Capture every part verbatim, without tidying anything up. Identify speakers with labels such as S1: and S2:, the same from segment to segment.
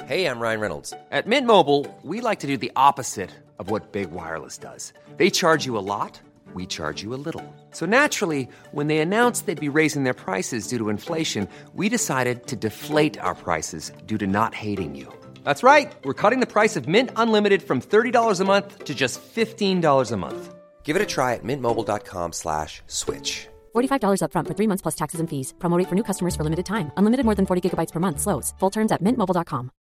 S1: Hey, I'm Ryan Reynolds. At Mint Mobile, we like to do the opposite of what Big Wireless does. They charge you a lot, we charge you a little. So naturally, when they announced they'd be raising their prices due to inflation, we decided to deflate our prices due to not hating you. That's right. We're cutting the price of Mint Unlimited from thirty dollars a month to just fifteen dollars a month. Give it a try at mintmobile.com slash switch.
S2: forty-five dollars up front for three months plus taxes and fees. Promo rate for new customers for limited time. Unlimited more than forty gigabytes per month. Slows full terms at mint mobile dot com.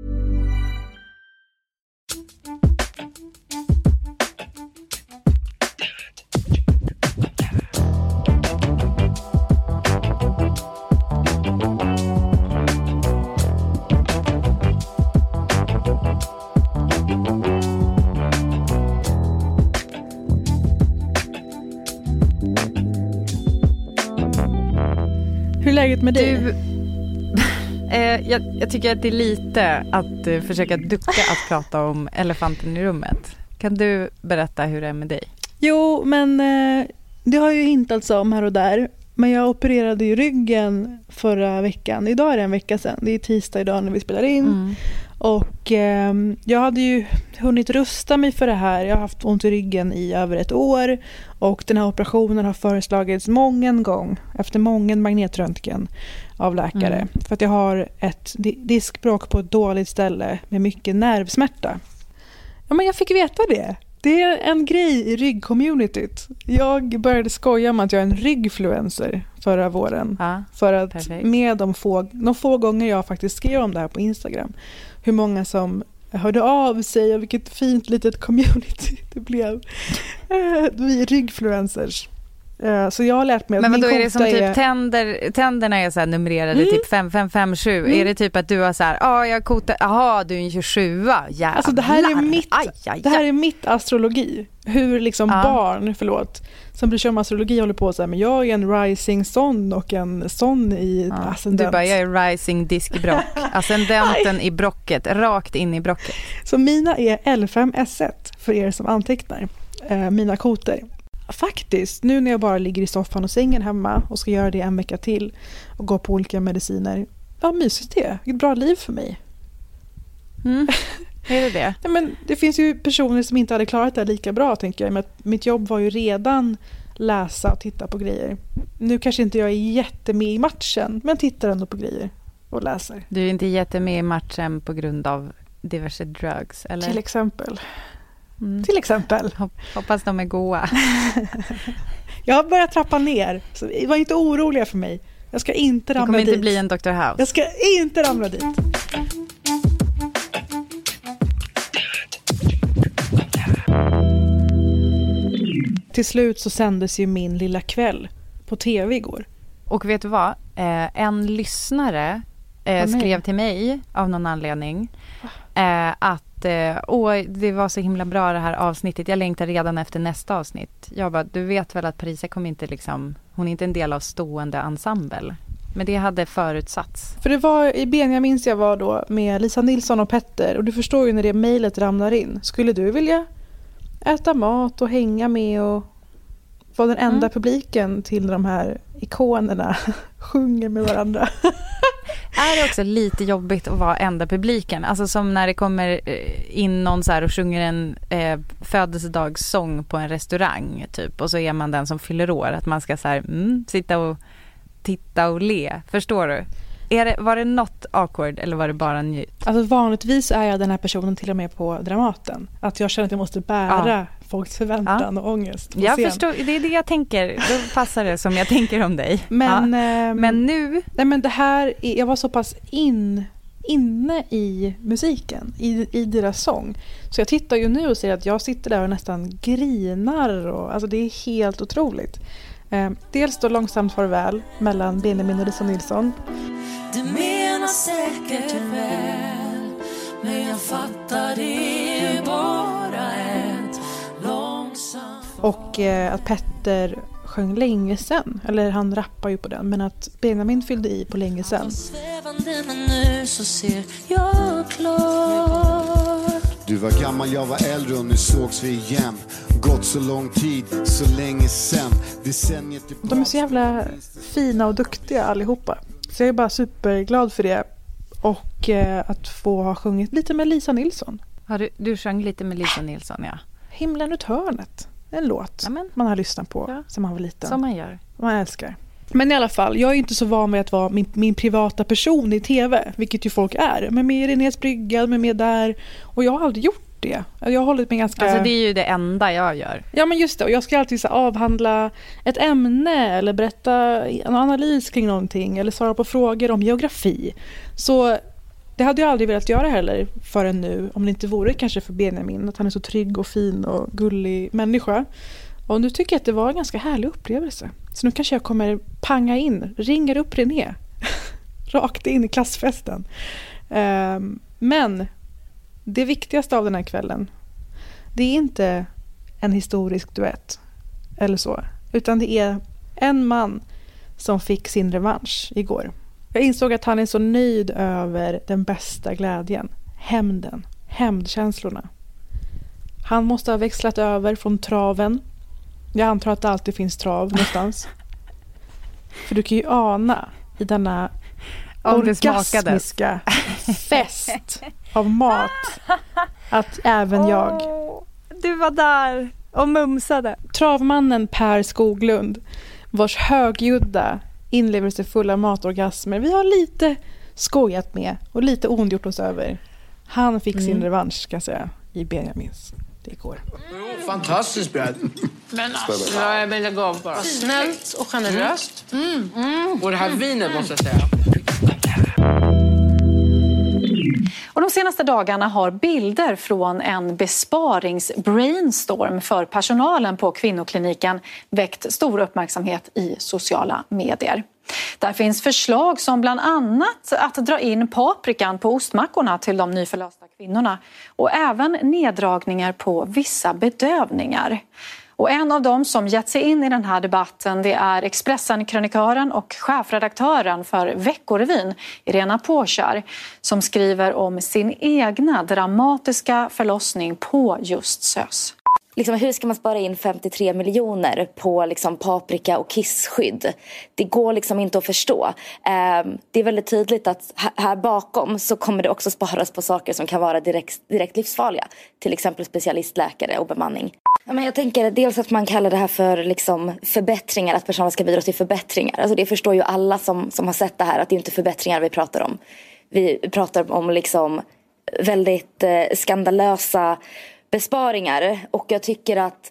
S3: Hur är läget med dig?
S4: Du, eh, jag, jag tycker att det är lite att eh, försöka ducka att prata om elefanten i rummet. Kan du berätta hur det är med dig?
S3: Jo, men eh, det har ju hintats om här och där. Men jag opererade ju ryggen förra veckan. Idag är det en vecka sedan. Det är tisdag idag när vi spelar in. Mm. Och eh, jag hade ju hunnit rusta mig för det här. Jag har haft ont i ryggen i över ett år. Och den här operationen har föreslagits många gång. Efter många magnetröntgen av läkare. Mm. För att jag har ett diskbråck på ett dåligt ställe med mycket nervsmärta. Ja, men jag fick veta det. Det är en grej i ryggcommunityt. Jag började skoja om att jag är en ryggfluencer förra våren. Ja, för att perfekt. Med de få, de få gånger jag faktiskt skrev om det här på Instagram. Hur många som hörde av sig och vilket fint litet community det blev. Vi är ryggfluencers. Så jag har lärt mig att
S4: men
S3: min
S4: vadå, är det som typ
S3: är... tänder,
S4: tänderna är så här numrerade mm. typ fem fem fem sju. Mm. Är det typ att du har så här, ja jag kotar, aha du är en tjugosjua. Jävlar. Alltså
S3: det här är mitt aj, aj, aj. Det här är mitt astrologi. Hur liksom ja. barn, förlåt, som bryr sig om astrologi håller på så här, men jag är en rising son och en son i ja. ascendent.
S4: Du bara, jag är rising diskbrock. Ascendenten i brocket, rakt in i brocket.
S3: Så mina är L fem S ett för er som antecknar. Eh, mina koter. Faktiskt, nu när jag bara ligger i soffan och sängen hemma och ska göra det en vecka till och gå på olika mediciner. Ja, mysigt det. Det är ett bra liv för mig.
S4: Mm. Är det det?
S3: Ja, men det finns ju personer som inte hade klarat det lika bra, tänker jag. Men mitt jobb var ju redan läsa och titta på grejer. Nu kanske inte jag är jättemed i matchen, men tittar ändå på grejer och läser.
S4: Du är inte jättemed i matchen på grund av diverse drugs, eller?
S3: Till exempel. Mm. Till exempel.
S4: Hoppas de är goda.
S3: Jag har börjat trappa ner. Så var inte oroliga för mig. Jag ska inte ramla dit.
S4: Det kommer
S3: dit.
S4: inte bli en doktor House.
S3: Jag ska inte ramla dit. Till slut så sändes ju min lilla kväll på tv igår.
S4: Och vet du vad? Eh, en lyssnare eh, skrev till mig av någon anledning eh, att åh, det var så himla bra det här avsnittet. Jag längtar redan efter nästa avsnitt. Jag bara, du vet väl att Parisa kommer inte liksom, hon är inte en del av stående ensemble. Men det hade förutsatts.
S3: För det var i Benjamins jag var då med Lisa Nilsson och Petter. Och du förstår ju när det mejlet ramlar in. Skulle du vilja äta mat och hänga med och vara den enda mm. publiken till de här ikonerna sjunger med varandra?
S4: Är det också lite jobbigt att vara enda publiken? Alltså som när det kommer in någon så här och sjunger en eh, födelsedagssång på en restaurang typ. Och så är man den som fyller år. Att man ska så här, mm, sitta och titta och le. Förstår du? Är det, var det något awkward eller var det bara njut?
S3: Alltså vanligtvis är jag den här personen till och med på Dramaten. Att jag känner att jag måste bära ja. folks förväntan ja. och ångest.
S4: Jag scen. förstår, det är det jag tänker. Då passar det som jag tänker om dig.
S3: Men,
S4: ja.
S3: ähm,
S4: men nu...
S3: Nej, men det här, jag var så pass in, inne i musiken, i, i deras sång. Så jag tittar ju nu och ser att jag sitter där och nästan grinar. Och, alltså det är helt otroligt. Eh, dels då Långsamt farväl mellan Benjamin och Lisa Nilsson.
S5: Du menar säkert väl, men jag fattar det är bara ett långsamt.
S3: Och eh, att Petter sjöng länge sen, eller han rappar ju på den, men att Benjamin fyllde i på länge sen.
S5: Svävande, men nu så ser jag klar.
S6: Du var gammal, jag var äldre och nu sågs vi igen. Gått så lång tid, så länge sen.
S3: De är så jävla fina och duktiga allihopa. Så jag är bara superglad för det. och eh, att få ha sjungit lite med Lisa Nilsson.
S4: Ja, du, du sjöng lite med Lisa Nilsson, ja.
S3: Himlen ut hörnet. En låt
S4: Amen.
S3: man har lyssnat på
S4: Ja.
S3: som man var liten.
S4: Som man gör.
S3: Man älskar. Men i alla fall, jag är inte så van med att vara min, min privata person i tv, vilket ju folk är. Men med Renés brygga, med med där. Och jag har aldrig gjort det. Jag har hållit mig ganska...
S4: Alltså det är ju det enda jag gör.
S3: Ja, men just det. Och jag ska alltid så avhandla ett ämne eller berätta en analys kring någonting eller svara på frågor om geografi. Så det hade jag aldrig velat göra heller förrän nu, om det inte vore kanske för Benjamin, att han är så trygg och fin och gullig människa. Och nu tycker jag att det var en ganska härlig upplevelse. Så nu kanske jag kommer panga in, ringer upp René rakt in i klassfesten. Um, men det viktigaste av den här kvällen, det är inte en historisk duett eller så, utan det är en man som fick sin revansch igår. Jag insåg att han är så nöjd över den bästa glädjen, hämnden, hämndkänslorna. Han måste ha växlat över från traven. Jag antar att det alltid finns trav någonstans. För du kan ju ana i denna orgasmiska fest av mat att även oh, jag...
S4: Du var där och mumsade.
S3: Travmannen Per Skoglund, vars högljudda, inlevelsefulla matorgasmer vi har lite skojat med och lite ondgjort oss över. Han fick mm. sin revansch, ska jag säga, i Benjamins. Det går.
S7: Oh, fantastiskt bröd.
S8: Men alltså, jag vill lägga av bara.
S7: Snällt och generöst. Mm. Mm. Och det här vinet måste jag säga.
S9: Och de senaste dagarna har bilder från en besparingsbrainstorm för personalen på kvinnokliniken väckt stor uppmärksamhet i sociala medier. Där finns förslag som bland annat att dra in paprikan på ostmackorna till de nyförlösta kvinnorna och även neddragningar på vissa bedövningar. Och en av dem som gett sig in i den här debatten, det är Expressen-krönikören och chefredaktören för Veckorevyn, Irena Påkär, som skriver om sin egna dramatiska förlossning på just S Ö S.
S10: Liksom, hur ska man spara in femtiotre miljoner på liksom, paprika och kissskydd? Det går liksom inte att förstå. Eh, det är väldigt tydligt att här bakom så kommer det också sparas på saker som kan vara direkt, direkt livsfarliga. Till exempel specialistläkare och bemanning. Ja, men jag tänker dels att man kallar det här för liksom, förbättringar, att personalen ska bidra till förbättringar. Alltså, det förstår ju alla som, som har sett det här, att det är inte förbättringar vi pratar om. Vi pratar om liksom, väldigt eh, skandalösa besparingar, och jag tycker att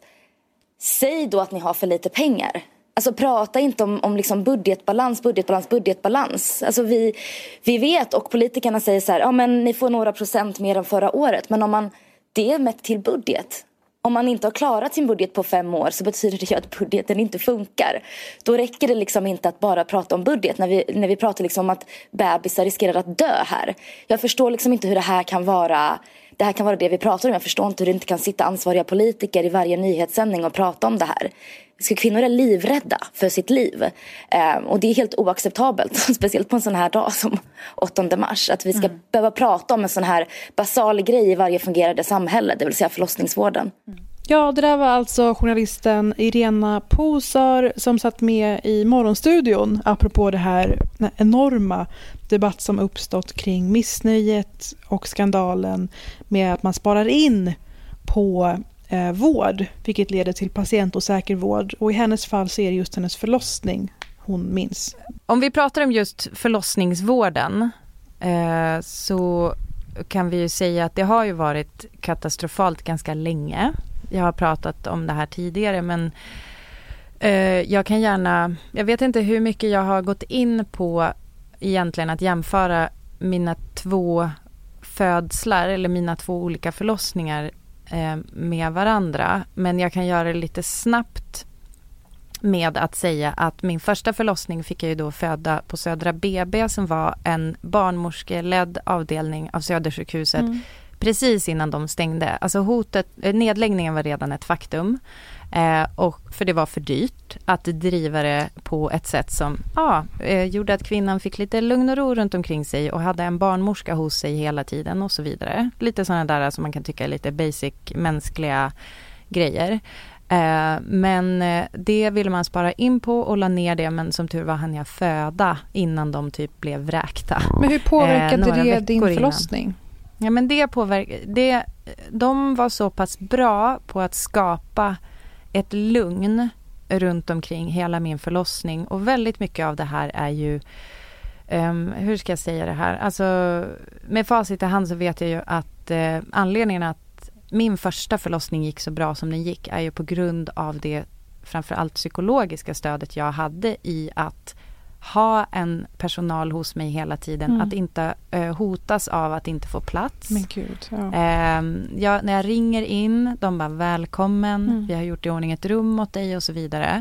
S10: säg då att ni har för lite pengar. Alltså prata inte om, om liksom budgetbalans, budgetbalans, budgetbalans. Alltså vi, vi vet, och politikerna säger så här, ja men ni får några procent mer än förra året. Men om man, det är mätt till budget. Om man inte har klarat sin budget på fem år så betyder det ju att budgeten inte funkar. Då räcker det liksom inte att bara prata om budget när vi, när vi pratar liksom om att bebisar riskerar att dö här. Jag förstår liksom inte hur det här kan vara... Det här kan vara det vi pratar om. Jag förstår inte hur det inte kan sitta ansvariga politiker i varje nyhetssändning och prata om det här. Ska kvinnor är livrädda för sitt liv. Eh, och det är helt oacceptabelt. Speciellt på en sån här dag som åttonde mars. Att vi ska mm. behöva prata om en sån här basal grej i varje fungerande samhälle. Det vill säga förlossningsvården.
S3: Mm. Ja, det där var alltså journalisten Irena Påkär som satt med i Morgonstudion apropå det här enorma debatt som uppstått kring missnöjet och skandalen med att man sparar in på eh, vård, vilket leder till patientosäker vård. Och i hennes fall så är det just hennes förlossning hon minns.
S4: Om vi pratar om just förlossningsvården eh, så kan vi ju säga att det har ju varit katastrofalt ganska länge. Jag har pratat om det här tidigare, men eh, jag kan gärna... Jag vet inte hur mycket jag har gått in på egentligen att jämföra mina två födslar eller mina två olika förlossningar eh, med varandra. Men jag kan göra det lite snabbt med att säga att min första förlossning fick jag ju då föda på Södra B B som var en barnmorskeledd avdelning av Södersjukhuset. Mm. Precis innan de stängde. Alltså hotet, nedläggningen var redan ett faktum. Eh, och för det var för dyrt att driva det på ett sätt som ja, eh, gjorde att kvinnan fick lite lugn och ro runt omkring sig och hade en barnmorska hos sig hela tiden och så vidare. Lite sådana där som man kan tycka är lite basic mänskliga grejer. Eh, men eh, det ville man spara in på och la ner det, men som tur var hann jag föda innan de typ blev vräkta.
S3: Men hur påverkade
S4: eh,
S3: det din
S4: innan.
S3: förlossning?
S4: Ja, men det påverkade... Det, de var så pass bra på att skapa ett lugn runt omkring hela min förlossning. Och väldigt mycket av det här är ju... Um, hur ska jag säga det här? Alltså, med facit i hand så vet jag ju att uh, anledningen att min första förlossning gick så bra som den gick är ju på grund av det framförallt psykologiska stödet jag hade i att ha en personal hos mig hela tiden. Mm. Att inte uh, hotas av att inte få plats.
S3: Men gud, ja.
S4: Uh, jag, när jag ringer in, de bara välkommen.
S3: Mm.
S4: Vi har gjort i ordning ett rum åt dig och så vidare.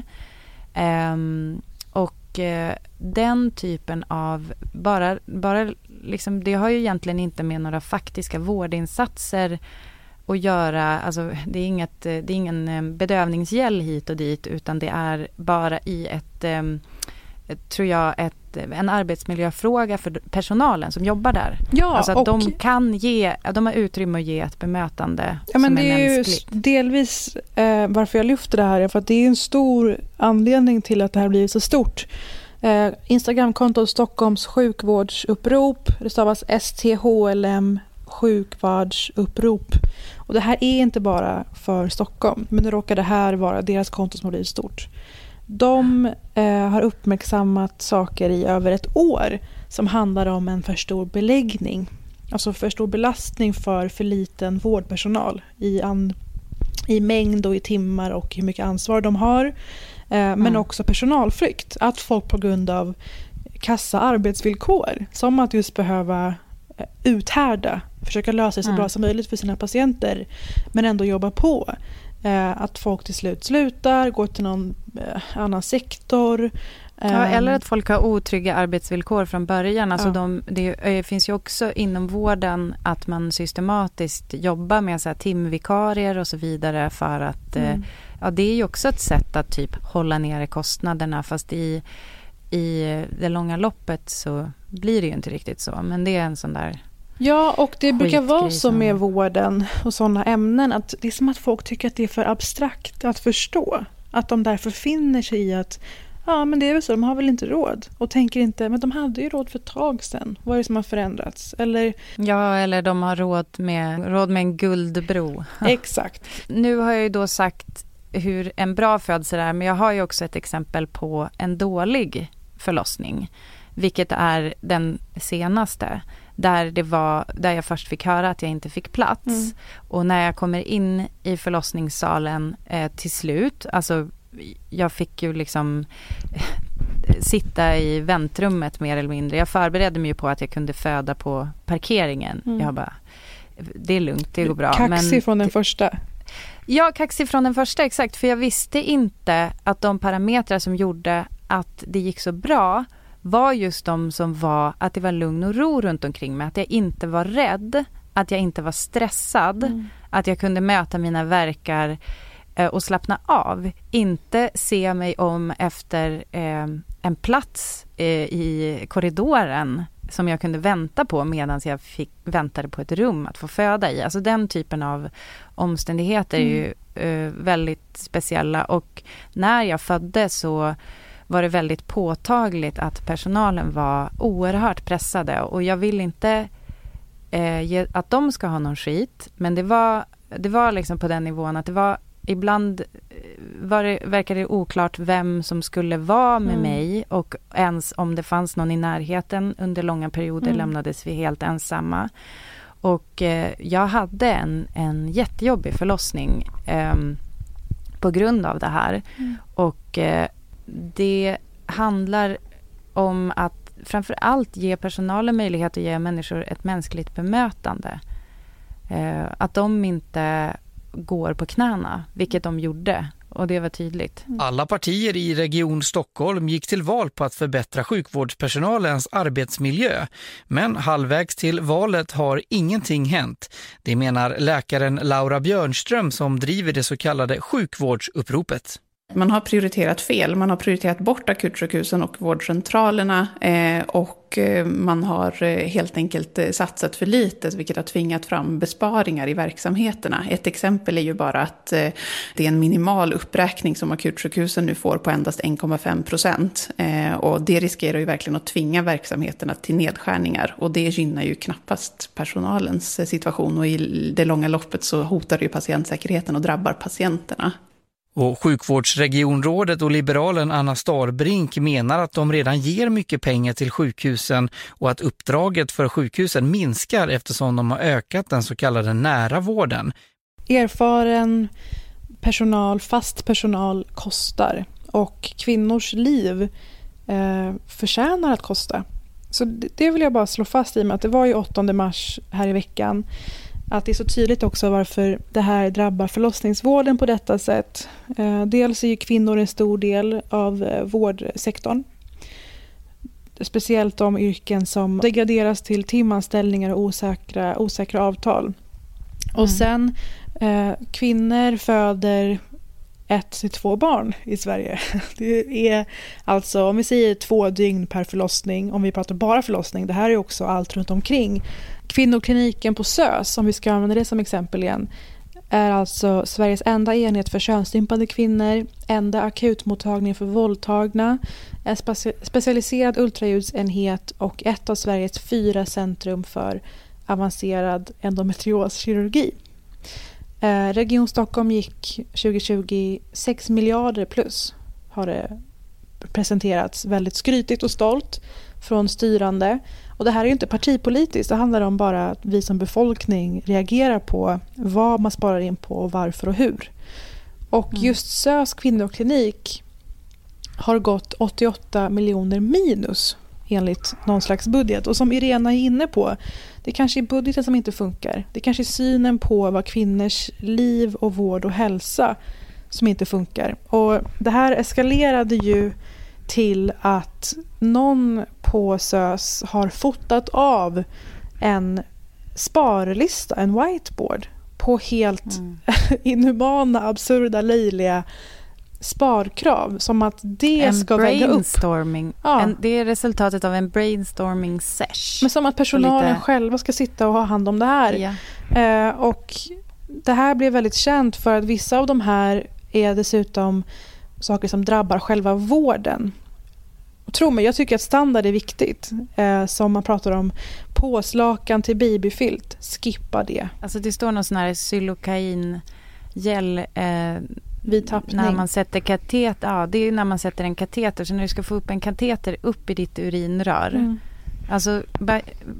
S4: Um, och uh, den typen av bara, bara liksom, det har ju egentligen inte med några faktiska vårdinsatser att göra. Alltså, det är inget, det är ingen bedövningsgäll hit och dit, utan det är bara i ett um, tror jag, ett, en arbetsmiljöfråga för personalen som jobbar där.
S3: Ja,
S4: alltså att
S3: och
S4: de kan ge, de har utrymme att ge ett bemötande
S3: ja, men
S4: som
S3: det
S4: är
S3: är
S4: mänskligt.
S3: Ju delvis eh, varför jag lyfter det här är för att det är en stor anledning till att det här blir så stort. Eh, Instagramkontot Stockholms sjukvårdsupprop, det stavas S T H L M sjukvårdsupprop. Och det här är inte bara för Stockholm, men det råkar det här vara deras konto som har blivit stort. De eh, har uppmärksammat saker i över ett år som handlar om en för stor beläggning. Alltså för stor belastning för för liten vårdpersonal i, an, i mängd och i timmar och hur mycket ansvar de har. Eh, men mm. också personalflykt. Att folk på grund av kassa arbetsvillkor, som att just behöva eh, uthärda, försöka lösa det så mm. bra som möjligt för sina patienter, men ändå jobba på. Att folk till slut slutar, går till någon eh, annan sektor.
S4: Ja, eller att folk har otrygga arbetsvillkor från början. Alltså
S3: ja.
S4: de, det finns ju också inom vården att man systematiskt jobbar med så här timvikarier och så vidare för att mm. eh, ja, det är ju också ett sätt att typ hålla nere kostnaderna, fast i, i det långa loppet så blir det ju inte riktigt så. Men det är en sån där...
S3: Ja, och det brukar vara så
S4: som...
S3: med vården och sådana ämnen att det är som att folk tycker att det är för abstrakt att förstå. Att de därför finner sig i att ja, men det är väl så, de har väl inte råd. Och tänker inte, men de hade ju råd för ett tag sedan. Vad är det som har förändrats? Eller...
S4: Ja, eller de har råd med, råd med en guldbro.
S3: Exakt.
S4: Nu har jag ju då sagt hur en bra födsel är, men jag har ju också ett exempel på en dålig förlossning. Vilket är den senaste. Där, det var, där jag först fick höra att jag inte fick plats. Mm. Och när jag kommer in i förlossningssalen eh, till slut, alltså jag fick ju liksom eh, sitta i väntrummet mer eller mindre. Jag förberedde mig ju på att jag kunde föda på parkeringen. Mm. Jag bara, det är lugnt, det går bra.
S3: Kaxig men, från den första.
S4: Ja, kaxig från den första, exakt. För jag visste inte att de parametrar som gjorde att det gick så bra var just de som var att det var lugn och ro runt omkring mig. Att jag inte var rädd, att jag inte var stressad, mm. att jag kunde möta mina verkar eh, och slappna av. Inte se mig om efter eh, en plats eh, i korridoren som jag kunde vänta på medan jag fick, väntade på ett rum att få föda i. Alltså den typen av omständigheter mm. är ju eh, väldigt speciella. Och när jag födde så var det väldigt påtagligt att personalen var oerhört pressade. Och jag vill inte eh, ge, att de ska ha någon skit. Men det var, det var liksom på den nivån att det var ibland var det, verkade det oklart vem som skulle vara med mm. mig. Och ens om det fanns någon i närheten under långa perioder mm. lämnades vi helt ensamma. Och eh, jag hade en, en jättejobbig förlossning eh, på grund av det här. Mm. Och eh, det handlar om att framförallt ge personalen möjlighet att ge människor ett mänskligt bemötande. Eh, att de inte går på knäna, vilket de gjorde. Och det var tydligt.
S11: Alla partier i Region Stockholm gick till val på att förbättra sjukvårdspersonalens arbetsmiljö. Men halvvägs till valet har ingenting hänt. Det menar läkaren Laura Björnström som driver det så kallade sjukvårdsuppropet.
S12: Man har prioriterat fel. Man har prioriterat bort akutsjukhusen och vårdcentralerna eh, och eh, man har eh, helt enkelt eh, satsat för lite, vilket har tvingat fram besparingar i verksamheterna. Ett exempel är ju bara att eh, det är en minimal uppräkning som akutsjukhusen nu får på endast en komma fem procent. Eh, och det riskerar ju verkligen att tvinga verksamheterna till nedskärningar, och det gynnar ju knappast personalens situation, och i det långa loppet så hotar det ju patientsäkerheten och drabbar patienterna.
S11: Och sjukvårdsregionrådet och liberalen Anna Starbrink menar att de redan ger mycket pengar till sjukhusen och att uppdraget för sjukhusen minskar eftersom de har ökat den så kallade nära vården.
S3: Erfaren personal, fast personal kostar, och kvinnors liv eh, förtjänar att kosta. Så det, det vill jag bara slå fast i med att det var ju åttonde mars här i veckan. Att det är så tydligt också varför det här drabbar förlossningsvården på detta sätt. Eh, dels är ju kvinnor en stor del av eh, vårdsektorn. Speciellt de yrken som degraderas till timanställningar och osäkra, osäkra avtal. Mm. Och sen eh, kvinnor föder ett till två barn i Sverige. Det är alltså, om vi säger två dygn per förlossning, om vi pratar bara förlossning, det här är också allt runt omkring. Kvinnokliniken på SÖS, om vi ska använda det som exempel igen, är alltså Sveriges enda enhet för könsstympade kvinnor, enda akutmottagning för våldtagna, en speci- specialiserad ultraljudsenhet och ett av Sveriges fyra centrum för avancerad endometrioskirurgi. Eh, Region Stockholm gick tjugo tjugo sex miljarder plus, har det presenterats väldigt skrytigt och stolt från styrande. Och det här är ju inte partipolitiskt, det handlar om bara att vi som befolkning reagerar på vad man sparar in på och varför och hur. Och mm. just SÖS kvinnoklinik har gått åttioåtta miljoner minus enligt någon slags budget. Och som Irena är inne på, det kanske är budgeten som inte funkar. Det kanske är synen på vad kvinnors liv och vård och hälsa som inte funkar. Och det här eskalerade ju till att någon på SÖS har fotat av en sparlista, en whiteboard på helt mm. inhumana, absurda, löjliga sparkrav, som att det
S4: en
S3: ska väga upp.
S4: Brainstorming.
S3: Ja.
S4: En, det är resultatet av en brainstorming sesh.
S3: Men som att personalen
S4: lite...
S3: själva ska sitta och ha hand om det här.
S4: Ja.
S3: Eh, och det här blev väldigt känt för att vissa av de här är dessutom saker som drabbar själva vården. Och tro mig, jag tycker att standard är viktigt. Eh, som man pratar om påslakan till babyfilt. Skippa det.
S4: Alltså det står någon sån här xylokain gel eh,
S3: vid tappning.
S4: När man sätter kateter, ja, det är när man sätter en kateter. Så när du ska få upp en kateter upp i ditt urinrör. Mm. Alltså ba,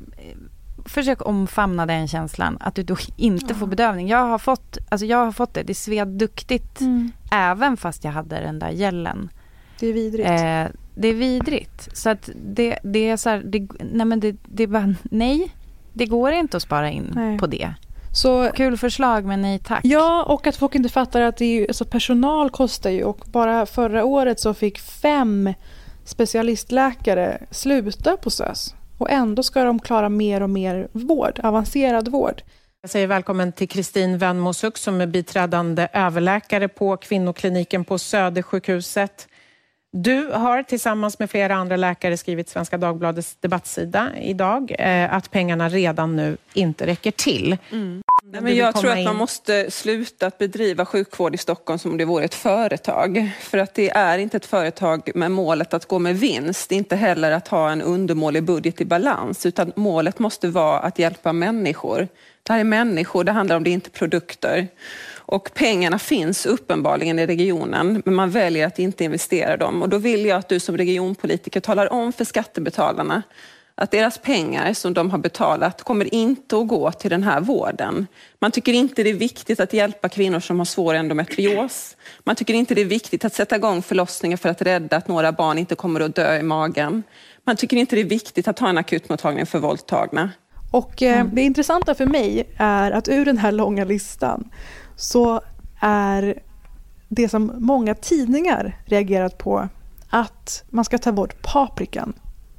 S4: försök omfamna den känslan att du då inte ja. får bedövning. Jag har fått, alltså jag har fått det. Det sved duktigt mm. även fast jag hade den där gällen.
S3: Det är vidrigt.
S4: Eh, det är vidrigt. Så att det, det är så här, det, nej men det, det är bara, nej, det går inte att spara in nej. på det. Så, kul förslag, men nej tack.
S3: Ja, och att folk inte fattar att det är ju, alltså personal kostar ju, och bara förra året så fick fem specialistläkare sluta på SÖS. Och ändå ska de klara mer och mer vård, avancerad vård.
S13: Jag säger välkommen till Kristin Vennmosuk som är biträdande överläkare på kvinnokliniken på Södersjukhuset. Du har tillsammans med flera andra läkare skrivit Svenska Dagbladets debattsida idag eh, att pengarna redan nu inte räcker till.
S14: Mm. Men jag tror att man måste sluta att bedriva sjukvård i Stockholm som om det vore ett företag. För att det är inte ett företag med målet att gå med vinst. Det är inte heller att ha en undermålig budget i balans. Utan målet måste vara att hjälpa människor. Det här är människor, det handlar om det, inte produkter. Och pengarna finns uppenbarligen i regionen, men man väljer att inte investera dem. Och då vill jag att du som regionpolitiker talar om för skattebetalarna att deras pengar som de har betalat kommer inte att gå till den här vården. Man tycker inte det är viktigt att hjälpa kvinnor som har svår endometrios. Man tycker inte det är viktigt att sätta igång förlossningar för att rädda att några barn inte kommer att dö i magen. Man tycker inte det är viktigt att ha en akutmottagning för våldtagna.
S3: Och eh, mm. det intressanta för mig är att ur den här långa listan så är det som många tidningar reagerat på att man ska ta bort paprikan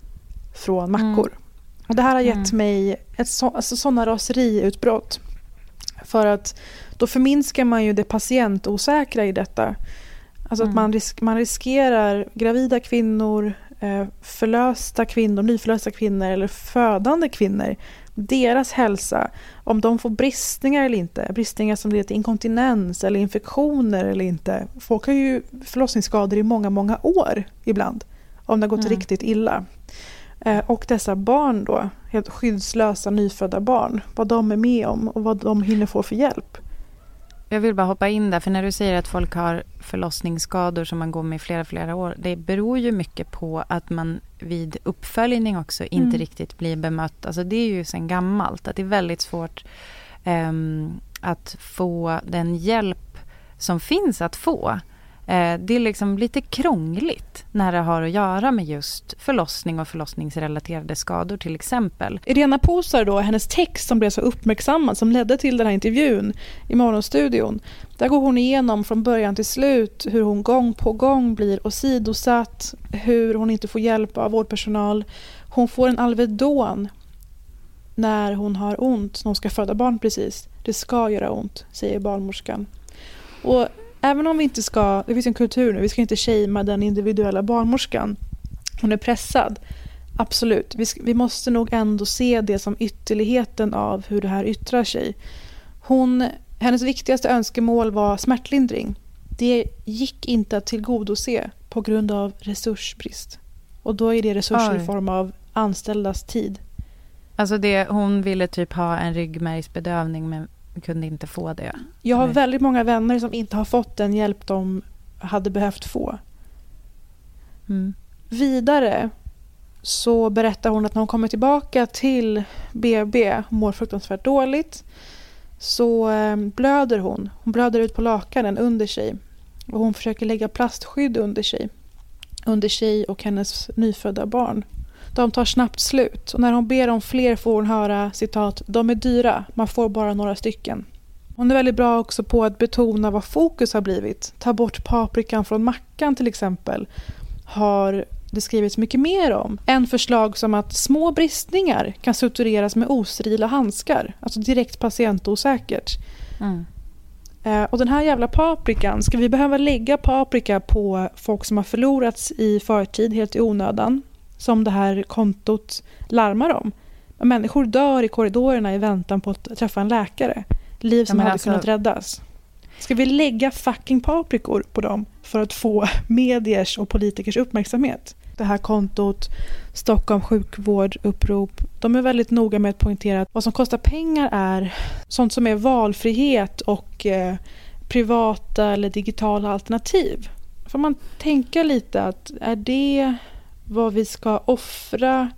S3: från mackor. Mm. Och det här har gett mm. mig ett så, alltså sådana raseriutbrott. För att då förminskar man ju det patientosäkra i detta. Alltså mm. att man, risk, man riskerar gravida kvinnor, förlösta kvinnor, nyförlösta kvinnor eller födande kvinnor, deras hälsa, om de får bristningar eller inte, bristningar som leder till inkontinens eller infektioner eller inte. Folk har ju förlossningsskador i många, många år ibland, om det har gått mm. riktigt illa. Och dessa barn då, helt skyddslösa nyfödda barn, vad de är med om och vad de hinner få för hjälp.
S4: Jag vill bara hoppa in där, för när du säger att folk har förlossningsskador som man går med i flera, flera år, det beror ju mycket på att man vid uppföljning också inte mm. riktigt blir bemött. Alltså det är ju sedan gammalt att det är väldigt svårt um, att få den hjälp som finns att få. Det är liksom lite krångligt när det har att göra med just förlossning och förlossningsrelaterade skador till exempel.
S3: Irena Posar då, hennes text som blev så uppmärksammad som ledde till den här intervjun i Morgonstudion. Där går hon igenom från början till slut hur hon gång på gång blir åsidosatt, hur hon inte får hjälp av vårdpersonal. Hon får en Alvedon när hon har ont, när hon ska föda barn precis. Det ska göra ont, säger barnmorskan. Och även om vi inte ska, det finns en kultur nu, vi ska inte shamea den individuella barnmorskan. Hon är pressad. Absolut. Vi, ska, vi måste nog ändå se det som ytterligheten av hur det här yttrar sig. Hon, hennes viktigaste önskemål var smärtlindring. Det gick inte att tillgodose på grund av resursbrist. Och då är det resurser Oj. i form av anställdas tid.
S4: Alltså det, hon ville typ ha en ryggmärgsbedövning men kunde inte få det.
S3: Jag har Eller? väldigt många vänner som inte har fått den hjälp de hade behövt få. Mm. Vidare så berättar hon att när hon kommer tillbaka till B B, mår fruktansvärt dåligt, så blöder hon. Hon blöder ut på lakanen under sig. Och hon försöker lägga plastskydd under sig. Under sig och hennes nyfödda barn. De tar snabbt slut. Och när hon ber om fler får hon höra, citat, de är dyra, man får bara några stycken. Hon är väldigt bra också på att betona vad fokus har blivit. Ta bort paprikan från mackan till exempel. Har det skrivits mycket mer om. En förslag som att små bristningar kan sutureras med osterila handskar. Alltså direkt patientosäkert. Mm. Eh, och den här jävla paprikan, ska vi behöva lägga paprika på folk som har förlorats i förtid helt i onödan? Som det här kontot larmar om. Människor dör i korridorerna i väntan på att träffa en läkare. Liv som ja, hade alltså... kunnat räddas. Ska vi lägga fucking paprikor på dem för att få mediers och politikers uppmärksamhet? Det här kontot, Stockholm sjukvård, upprop, de är väldigt noga med att poängtera att vad som kostar pengar är sånt som är valfrihet och eh, privata eller digitala alternativ. Får man tänka lite att är det vad vi ska offra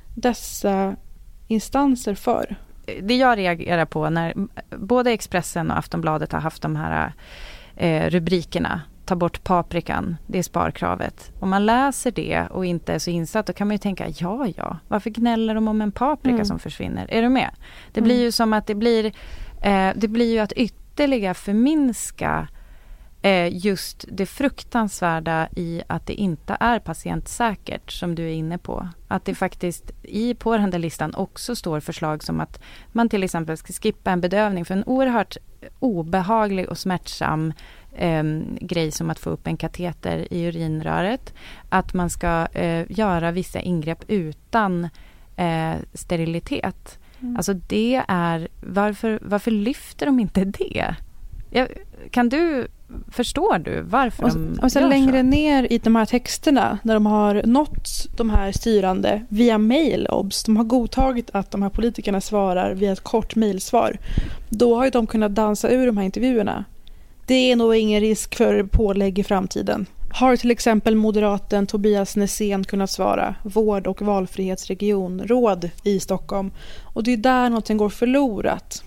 S3: dessa instanser för?
S4: Det jag reagerar på när både Expressen och Aftonbladet har haft de här eh, rubrikerna, ta bort paprikan, det är sparkravet. Om man läser det och inte är så insatt, då kan man ju tänka, ja ja, varför gnäller de om en paprika mm. som försvinner? Är du med? Det mm. blir ju som att det blir eh, det blir ju att ytterligare förminska eh, just det fruktansvärda i att det inte är patientsäkert, som du är inne på. Att det faktiskt i på den där listan också står förslag som att man till exempel ska skippa en bedövning för en oerhört obehaglig och smärtsam eh, grej som att få upp en kateter i urinröret. Att man ska eh, göra vissa ingrepp utan eh, sterilitet. Mm. Alltså det är, varför, varför lyfter de inte det? Jag, kan du, förstår du varför
S3: och,
S4: de
S3: och sen
S4: gör
S3: längre
S4: så?
S3: ner i de här texterna när de har nått de här styrande via mail, obs, de har godtagit att de här politikerna svarar via ett kort mejlsvar. Då har ju de kunnat dansa ur de här intervjuerna. Det är nog ingen risk för pålägg i framtiden. Har till exempel moderaten Tobias Nässén kunnat svara, vård- och valfrihetsregionråd i Stockholm. Och det är där någonting går förlorat.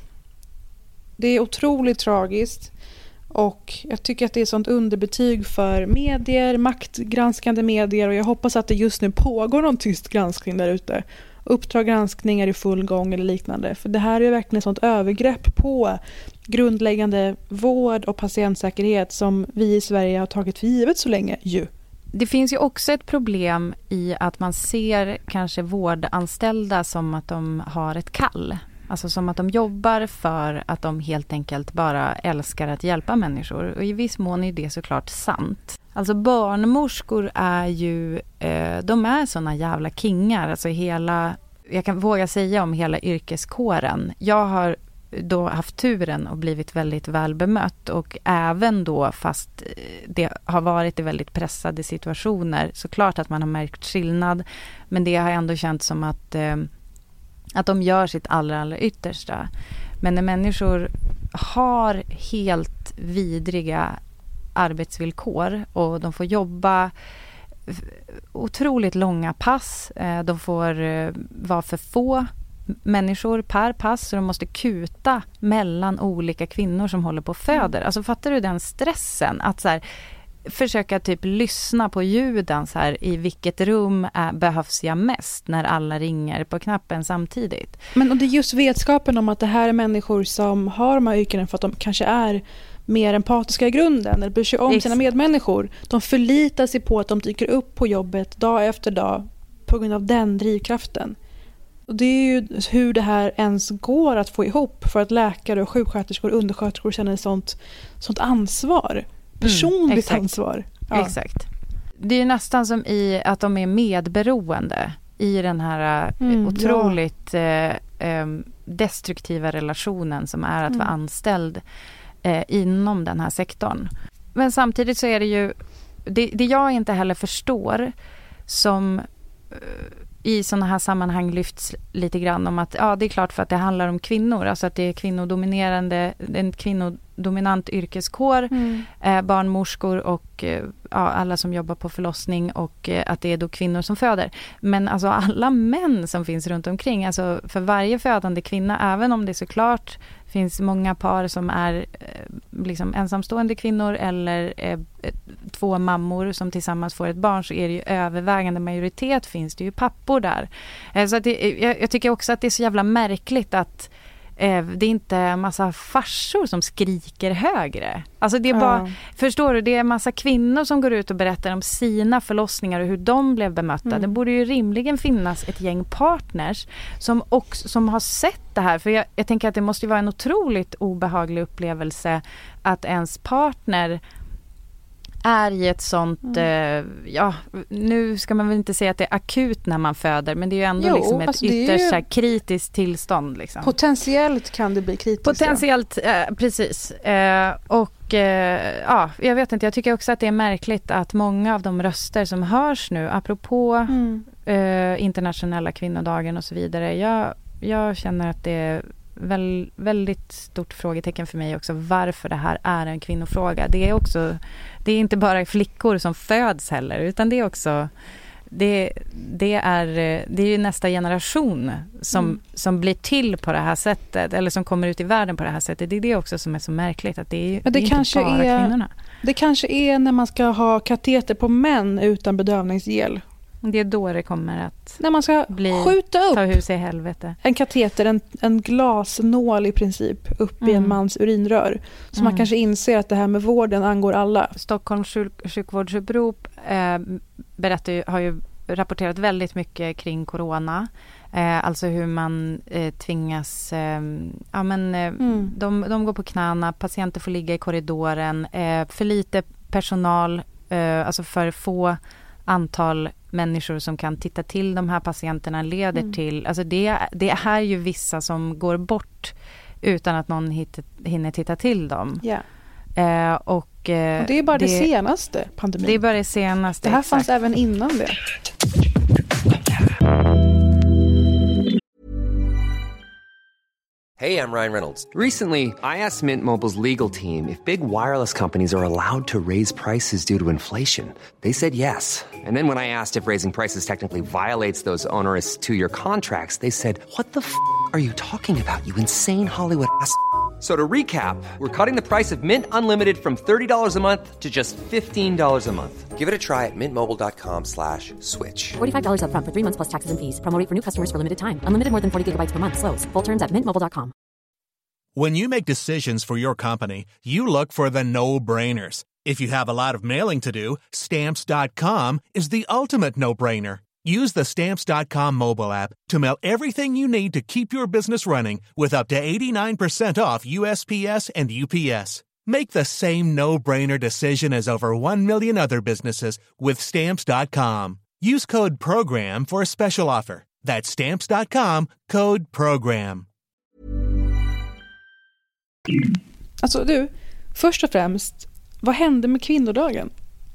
S3: Det är otroligt tragiskt och jag tycker att det är ett sånt underbetyg för medier, maktgranskande medier, och jag hoppas att det just nu pågår någon tyst granskning där ute. Uppdrag granskning är i full gång eller liknande, för det här är verkligen ett sånt övergrepp på grundläggande vård och patientsäkerhet som vi i Sverige har tagit för givet så länge ju.
S4: Det finns ju också ett problem i att man ser kanske vårdanställda som att de har ett kall. Alltså som att de jobbar för att de helt enkelt bara älskar att hjälpa människor. Och i viss mån är det såklart sant. Alltså barnmorskor är ju, eh, de är såna jävla kingar. Alltså hela, jag kan våga säga om hela yrkeskåren. Jag har då haft turen och blivit väldigt väl bemött, och även då fast det har varit i väldigt pressade situationer, så klart att man har märkt skillnad, men det har ändå känts som att eh, att de gör sitt allra, allra yttersta. Men när människor har helt vidriga arbetsvillkor och de får jobba otroligt långa pass, eh, de får eh, vara för få människor per pass, så de måste kuta mellan olika kvinnor som håller på och föder. Alltså fattar du den stressen? Att så här, försöka typ lyssna på ljuden så här, i vilket rum är, behövs jag mest när alla ringer på knappen samtidigt.
S3: Men och det är just vetskapen om att det här är människor som har de här yrkena för att de kanske är mer empatiska i grunden eller bryr sig om sina medmänniskor. De förlitar sig på att de dyker upp på jobbet dag efter dag på grund av den drivkraften. Och det är ju hur det här ens går att få ihop för att läkare och sjuksköterskor och undersköterskor känner sånt, sånt ansvar. Personligt mm, ansvar.
S4: Ja. Exakt. Det är ju nästan som i att de är medberoende i den här mm, otroligt ja. eh, destruktiva relationen som är att mm. vara anställd eh, inom den här sektorn. Men samtidigt så är det ju det, det jag inte heller förstår som eh, i sådana här sammanhang lyfts lite grann om att ja, det är klart för att det handlar om kvinnor, alltså att det är kvinnodominerande, en kvinnodominant yrkeskår, mm. eh, barnmorskor och eh, ja, alla som jobbar på förlossning, och eh, att det är då kvinnor som föder. Men alltså alla män som finns runt omkring, alltså för varje födande kvinna, även om det såklart finns många par som är eh, liksom ensamstående kvinnor eller eh, två mammor som tillsammans får ett barn, så är det ju övervägande majoritet finns det ju pappor där. Eh, så att det, jag, jag tycker också att det är så jävla märkligt att eh, det är inte en massa farsor som skriker högre. Alltså det är bara, ja. Förstår du, det är en massa kvinnor som går ut och berättar om sina förlossningar och hur de blev bemötta. Mm. Det borde ju rimligen finnas ett gäng partners som, också, som har sett det här. För jag, jag tänker att det måste ju vara en otroligt obehaglig upplevelse att ens partner är i ett sånt, mm. eh, ja, nu ska man väl inte säga att det är akut när man föder, men det är ju ändå jo, liksom ett alltså ytterst ju... kritiskt tillstånd. Liksom.
S3: Potentiellt kan det bli kritiskt.
S4: Potentiellt, eh, precis. Eh, och eh, ja, jag vet inte, jag tycker också att det är märkligt att många av de röster som hörs nu, apropå mm. eh, internationella kvinnodagen och så vidare, jag, jag känner att det är väl, väldigt stort frågetecken för mig också varför det här är en kvinnofråga. Det är också, det är inte bara flickor som föds heller, utan det är också det, det är det är ju nästa generation som, mm. som blir till på det här sättet, eller som kommer ut i världen på det här sättet. Det är det också som är så märkligt, att det är,
S3: Men det,
S4: det är
S3: kanske
S4: inte bara
S3: är,
S4: kvinnorna.
S3: Det kanske är när man ska ha kateter på män utan bedövningsgel.
S4: Det är då det kommer att
S3: när man ska bli,
S4: skjuta upp ta hus i helvete.
S3: En kateter, en, en glasnål i princip upp mm. i en mans urinrör. Så mm. man kanske inser att det här med vården angår alla.
S4: Stockholms sjuk- sjukvårdsupprop eh, berättar ju, har ju rapporterat väldigt mycket kring corona. Eh, alltså hur man eh, tvingas eh, ja, men, eh, mm. de, de går på knäna, patienter får ligga i korridoren, eh, för lite personal, eh, alltså för få antal människor som kan titta till de här patienterna leder mm. till, alltså det, det är ju vissa som går bort utan att någon hit, hinner titta till dem.
S3: Yeah.
S4: Eh, och, eh,
S3: och det är bara det, det senaste pandemin.
S4: Det är bara det senaste.
S3: Det här
S4: exakt.
S3: fanns även innan det.
S1: Hey, I'm Ryan Reynolds. Recently, I asked Mint Mobile's legal team if big wireless companies are allowed to raise prices due to inflation. They said yes. And then when I asked if raising prices technically violates those onerous two-year contracts, they said, what the f*** are you talking about, you insane Hollywood ass f- So to recap, we're cutting the price of Mint Unlimited from thirty dollars a month to just fifteen dollars a month. Give it a try at mintmobile.com slash switch.
S2: forty-five dollars up front for three months plus taxes and fees. Promo rate for new customers for limited time. Unlimited more than forty gigabytes per month. Slows full terms at mint mobile dot com.
S15: When you make decisions for your company, you look for the no-brainers. If you have a lot of mailing to do, stamps dot com is the ultimate no-brainer. Use the Stamps dot com mobile app to mail everything you need to keep your business running with up to eighty-nine percent off U S P S and U P S. Make the same no-brainer decision as over one million other businesses with Stamps dot com. Use code PROGRAM for a special offer. That's Stamps dot com, code PROGRAM.
S3: Alltså du, först och främst, vad hände med kvinnodagen?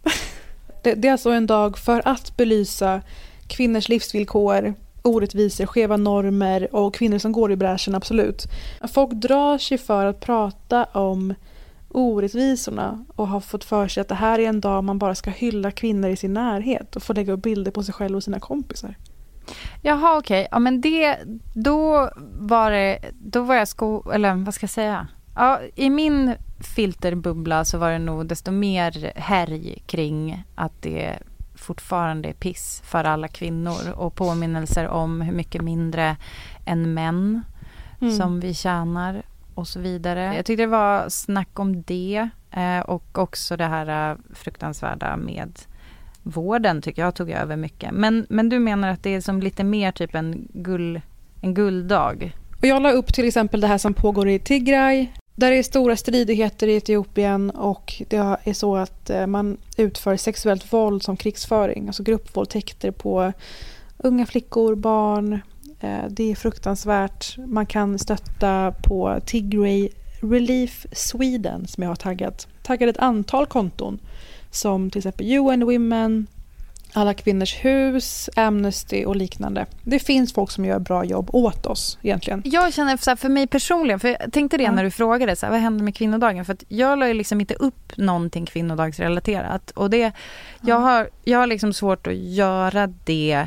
S3: det, det är alltså en dag för att belysa kvinnors livsvillkor, orättvisor, skeva normer och kvinnor som går i bräschen, absolut. Folk drar sig för att prata om orättvisorna och har fått för sig att det här är en dag man bara ska hylla kvinnor i sin närhet och få lägga upp bilder på sig själv och sina kompisar.
S4: Jaha, okej. Okay. Ja, men det, då var det, då var jag sko, eller vad ska jag säga? Ja, i min filterbubbla så var det nog desto mer härj kring att det fortfarande är piss för alla kvinnor och påminnelser om hur mycket mindre än män mm. som vi tjänar och så vidare. Jag tyckte det var snack om det eh, och också det här fruktansvärda med vården tycker jag tog över mycket. Men, men du menar att det är som lite mer typ en, gull, en gulddag?
S3: Och jag la upp till exempel det här som pågår i Tigray. Där är stora stridigheter i Etiopien och det är så att man utför sexuellt våld som krigsföring. Alltså gruppvåldtäkter på unga flickor, barn. Det är fruktansvärt. Man kan stötta på Tigray Relief Sweden som jag har taggat. Taggat ett antal konton som till exempel U N Women, Alla kvinnors hus, Amnesty och liknande. Det finns folk som gör bra jobb åt oss egentligen.
S4: Jag känner så här, för mig personligen, för jag tänkte det ja. när du frågade så här, vad händer med kvinnodagen? För att jag la ju liksom inte upp någonting kvinnodagsrelaterat. Och det, ja. jag, har, jag har liksom svårt att göra det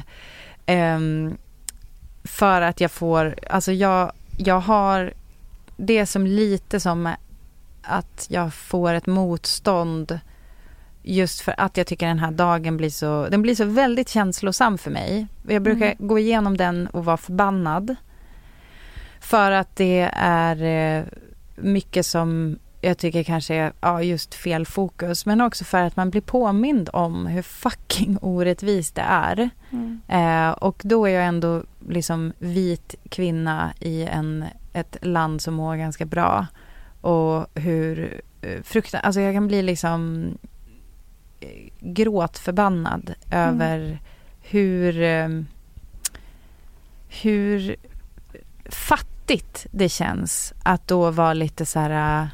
S4: um, för att jag får, alltså jag, jag har det som lite som att jag får ett motstånd just för att jag tycker den här dagen blir så, den blir så väldigt känslosam för mig. Jag brukar mm. gå igenom den och vara förbannad. För att det är mycket som jag tycker kanske är ja, just fel fokus. Men också för att man blir påmind om hur fucking orättvist det är. Mm. Eh, och då är jag ändå liksom vit kvinna i en, ett land som mår ganska bra. Och hur fruktan, alltså jag kan bli liksom gråtförbannad mm. över hur hur fattigt det känns att då vara lite så här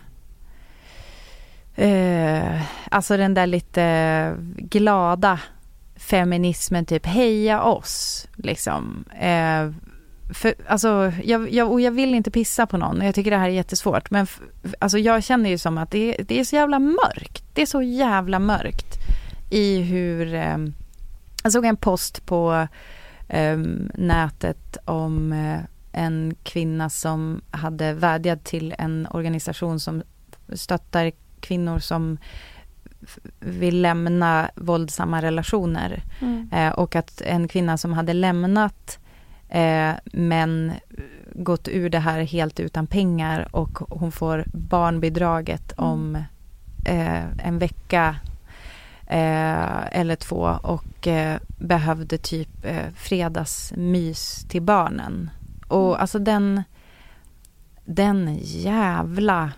S4: eh, alltså den där lite glada feminismen typ heja oss liksom eh, för, alltså, jag, jag, och jag vill inte pissa på någon. Jag tycker det här är jättesvårt. Men f, alltså, jag känner ju som att det, det är så jävla mörkt. Det är så jävla mörkt i hur... Eh, jag såg en post på eh, nätet om eh, en kvinna som hade vädjat till en organisation som stöttar kvinnor som f- vill lämna våldsamma relationer. Mm. Eh, och att en kvinna som hade lämnat Eh, men gått ur det här helt utan pengar och hon får barnbidraget mm. om eh, en vecka eh, eller två och eh, behövde typ eh, fredagsmys till barnen. Och mm. alltså den den jävla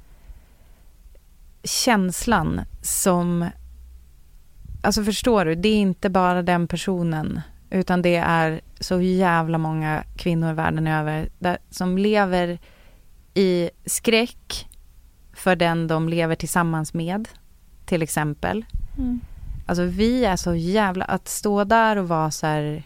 S4: känslan som, alltså förstår du, det är inte bara den personen utan det är så jävla många kvinnor världen över där, som lever i skräck för den de lever tillsammans med, till exempel. Mm. Alltså vi är så jävla, att stå där och vara så här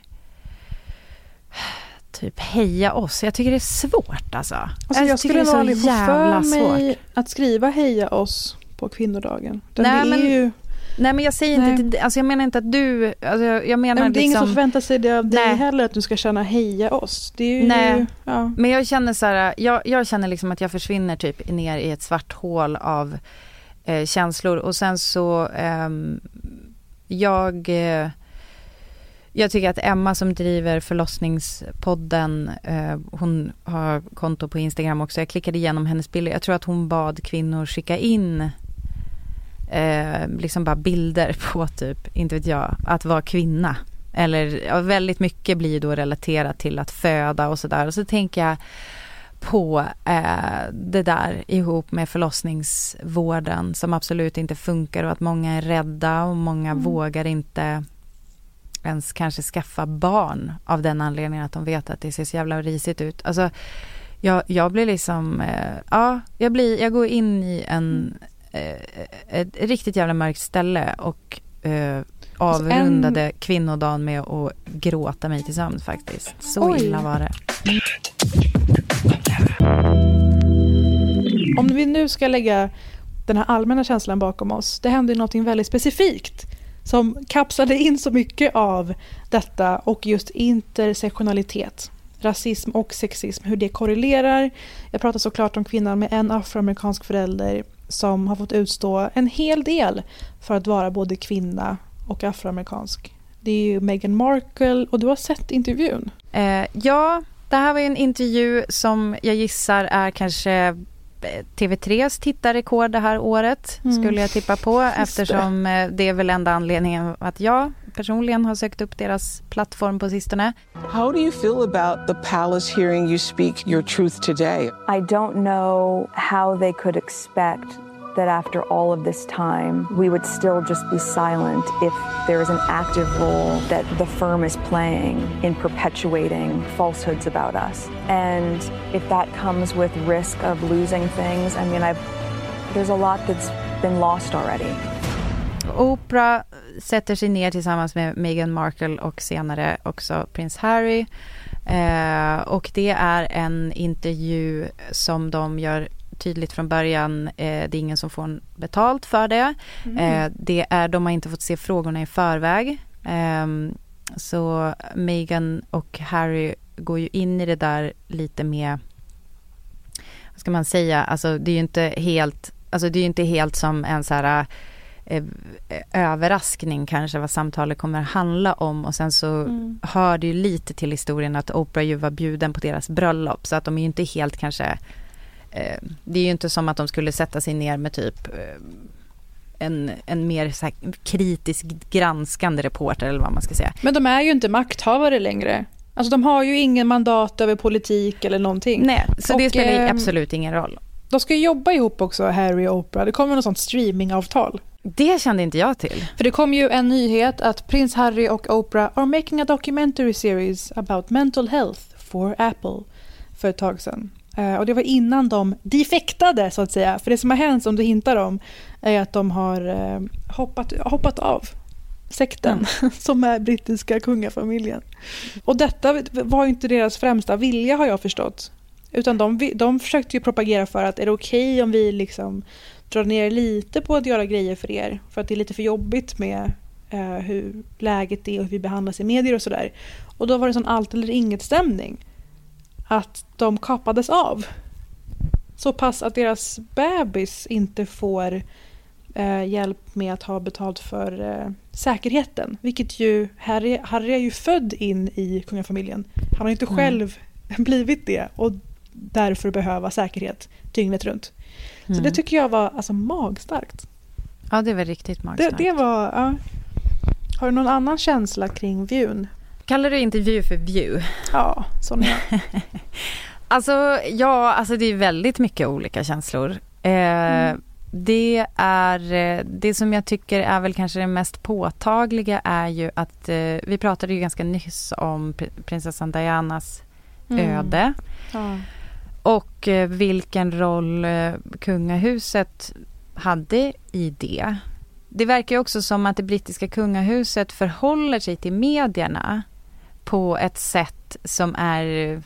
S4: typ heja oss. Jag tycker det är svårt alltså.
S3: alltså jag, jag skulle det är så jävla svårt att skriva heja oss på kvinnodagen. Den Nej, är men... ju
S4: Nej, men jag säger Nej. inte, alltså jag menar inte att du, alltså jag, jag menar
S3: men det är
S4: liksom,
S3: ingen som förväntar sig det av dig Nej. heller att du ska känna heja oss. Det är ju,
S4: Nej,
S3: ja.
S4: men jag känner så här, jag, jag känner liksom att jag försvinner typ ner i ett svart hål av eh, känslor och sen så eh, jag eh, jag tycker att Emma som driver förlossningspodden, eh, hon har konto på Instagram också, jag klickade igenom hennes bilder, jag tror att hon bad kvinnor skicka in Eh, liksom bara bilder på typ, inte vet jag, att vara kvinna Eller ja, väldigt mycket blir då relaterat till att föda och sådär. Och så tänker jag på eh, det där ihop med förlossningsvården som absolut inte funkar och att många är rädda och många mm. vågar inte ens kanske skaffa barn av den anledningen att de vet att det ser så jävla risigt ut. Alltså jag, jag blir liksom eh, ja, jag blir jag går in i en eh, ett riktigt jävla mörkt ställe och eh, avrundade en... kvinnodagen med att gråta mig till sömn faktiskt. Så Oj. illa var det.
S3: Om vi nu ska lägga den här allmänna känslan bakom oss, det hände något väldigt specifikt som kapslade in så mycket av detta och just intersektionalitet, rasism och sexism, hur det korrelerar. Jag pratar såklart om kvinnan med en afroamerikansk förälder som har fått utstå en hel del för att vara både kvinna och afroamerikansk. Det är ju Meghan Markle och du har sett intervjun.
S4: Eh, ja, det här var ju en intervju som jag gissar är kanske T V tre:s tittarrekord det här året mm. skulle jag tippa på eftersom det. det är väl enda anledningen att jag personligen har sökt upp deras plattform på sistone.
S16: How do you feel about the palace hearing you speak your truth today?
S17: I don't know how they could expect that after all of this time we would still just be silent if there is an active role that the firm is playing in perpetuating falsehoods about us. And if that comes with risk of losing things, I mean, I've, there's a lot that's been lost already.
S4: Oprah sätter sig ner tillsammans med Meghan Markle och senare också prins Harry. Eh, och det är en intervju som de gör tydligt från början, eh, det är ingen som får betalt för det. Mm. Eh, det är, de har inte fått se frågorna i förväg. Eh, så Meghan och Harry går ju in i det där lite med, vad ska man säga, alltså det är ju inte helt, alltså det är ju inte helt som en så här eh, överraskning kanske vad samtalet kommer att handla om, och sen så mm. hör det ju lite till historien att Oprah ju var bjuden på deras bröllop, så att de är ju inte helt kanske, det är ju inte som att de skulle sätta sig ner med typ en, en mer så här kritisk granskande reporter eller vad man ska säga.
S3: Men de är ju inte makthavare längre. Alltså de har ju ingen mandat över politik eller någonting.
S4: Nej, så och, det spelar eh, absolut ingen roll.
S3: De ska jobba ihop också, Harry och Oprah. Det kommer något sånt streamingavtal.
S4: Det kände inte jag till.
S3: För det kom ju en nyhet att prins Harry och Oprah are making a documentary series about mental health for Apple för ett tag sedan. Och det var innan de defektade så att säga. För det som har hänt, som du hintar om, är att de har eh, hoppat, hoppat av sekten mm. som är brittiska kungafamiljen. Och detta var ju inte deras främsta vilja, har jag förstått. Utan de, de försökte ju propagera för att är det okej okay om vi liksom drar ner lite på att göra grejer för er. För att det är lite för jobbigt med eh, hur läget är och hur vi behandlas i medier och sådär. Och då var det sån allt eller inget stämning. Att de kapades av. Så pass att deras bebis inte får eh, hjälp med att ha betalt för eh, säkerheten. Vilket ju, Harry, Harry är ju född in i kungafamiljen. Han har inte mm. själv blivit det och därför behöva säkerhet dygnet runt. Mm. Så det tycker jag var alltså magstarkt.
S4: Ja, det var riktigt magstarkt.
S3: Det, det var, ja. Har du någon annan känsla kring viewn?
S4: Kallar du intervju för view?
S3: Ja, sån är jag.
S4: Alltså, ja, alltså det är väldigt mycket olika känslor. Eh, mm. Det är, det som jag tycker är väl kanske det mest påtagliga är ju att eh, vi pratade ju ganska nyss om prinsessan Dianas mm. öde. Ja. Och eh, vilken roll eh, kungahuset hade i det. Det verkar ju också som att det brittiska kungahuset förhåller sig till medierna på ett sätt som är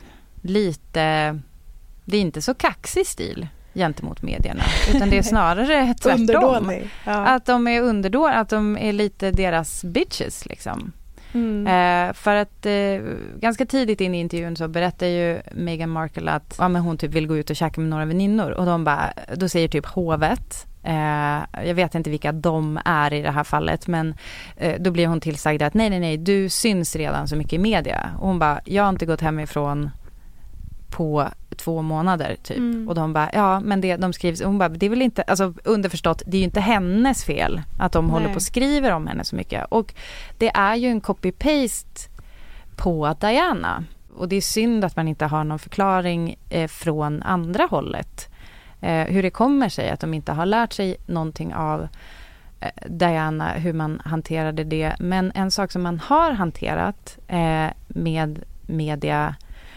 S4: lite, det är inte så kaxig stil gentemot medierna, utan det är snarare tvärtom. Ja. Att de är underdåniga, att de är lite deras bitches liksom. Mm. Eh, för att eh, ganska tidigt in i intervjun så berättar ju Meghan Markle att ja, men hon typ vill gå ut och käka med några väninnor, och de bara, då säger typ hovet, eh, jag vet inte vilka de är i det här fallet, men eh, då blir hon tillsagd att nej nej nej, du syns redan så mycket i media, och hon bara, jag har inte gått hemifrån på två månader typ.
S3: Mm.
S4: Och de bara, ja men det, de skriver, hon bara, det är väl inte, alltså underförstått, det är ju inte hennes fel att de
S3: Nej.
S4: håller på och skriver om henne så mycket. Och det är ju en copy-paste på Diana. Och det är synd att man inte har någon förklaring eh, från andra hållet. Eh, hur det kommer sig att de inte har lärt sig någonting av eh, Diana, hur man hanterade det. Men en sak som man har hanterat eh, med media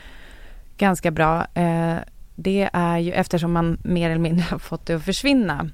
S4: ganska bra, eh, det är ju, eftersom man mer eller mindre har fått det att försvinna,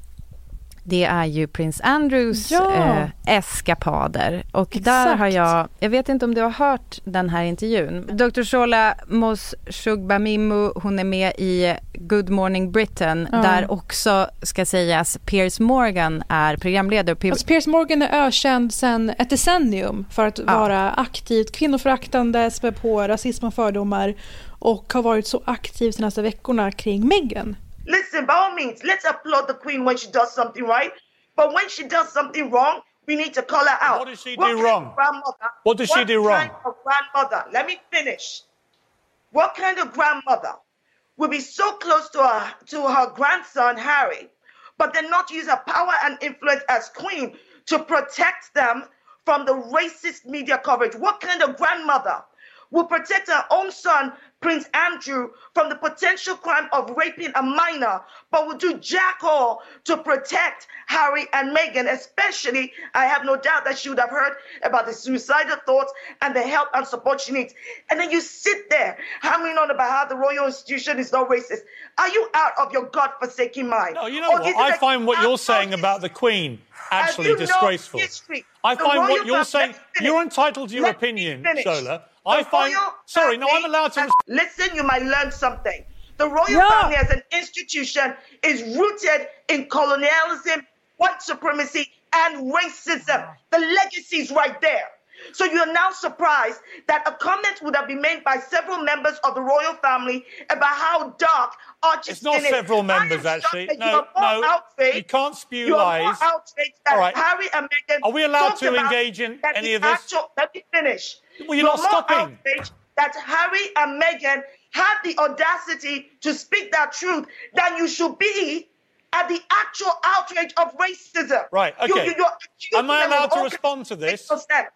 S4: det är ju Prince Andrews
S3: ja.
S4: eh, eskapader. Och
S3: Exakt.
S4: där har jag, jag vet inte om du har hört den här intervjun. doktor Shola Moshogbamimu, hon är med i Good Morning Britain,
S3: ja.
S4: där också ska sägas Piers Morgan är programledare. Piers,
S3: alltså Piers Morgan är ökänd sedan ett decennium för att
S4: ja.
S3: vara aktivt kvinnoföraktande, spä på rasism och fördomar, och har varit så aktiv senaste veckorna kring Meghan.
S18: Listen, by all means, let's applaud the Queen when she does something right. But when she does something wrong, we need to call her out.
S19: What does she
S18: what
S19: do
S18: kind
S19: wrong?
S18: Of grandmother,
S19: what does
S18: what
S19: she do wrong?
S18: Kind of grandmother, let me finish. What kind of grandmother would be so close to her, to her grandson, Harry, but then not use her power and influence as Queen to protect them from the racist media coverage? What kind of grandmother will protect her own son, Prince Andrew, from the potential crime of raping a minor, but will do jack all to protect Harry and Meghan? Especially, I have no doubt that she would have heard about the suicidal thoughts and the help and support she needs. And then you sit there hammering on about how the royal institution is not racist. Are you out of your godforsaken mind?
S19: No, you know what? I find what you're saying about the Queen actually disgraceful. I find what you're saying, you're entitled to your opinion, Shola. I find, sorry, no, I'm allowed to...
S18: Listen, you might learn something. The royal
S3: yeah.
S18: family as an institution is rooted in colonialism, white supremacy, and racism. The legacy is right there. So you're now surprised that a comment would have been made by several members of the royal family about how dark Archie's
S19: skin is. It's not several members, actually. No, no, you can't spew
S18: you
S19: lies.
S18: Are more outraged that
S19: All right.
S18: Harry and Meghan
S19: Are we allowed to
S18: about
S19: engage in any
S18: the
S19: of this?
S18: Actual, let me finish.
S19: Well, you're, you're
S18: not
S19: more
S18: stopping. Outraged that Harry and Meghan had the audacity to speak that truth than you should be at the actual outrage of racism.
S19: Right, okay.
S18: You, you, you're
S19: Am I allowed to respond to this?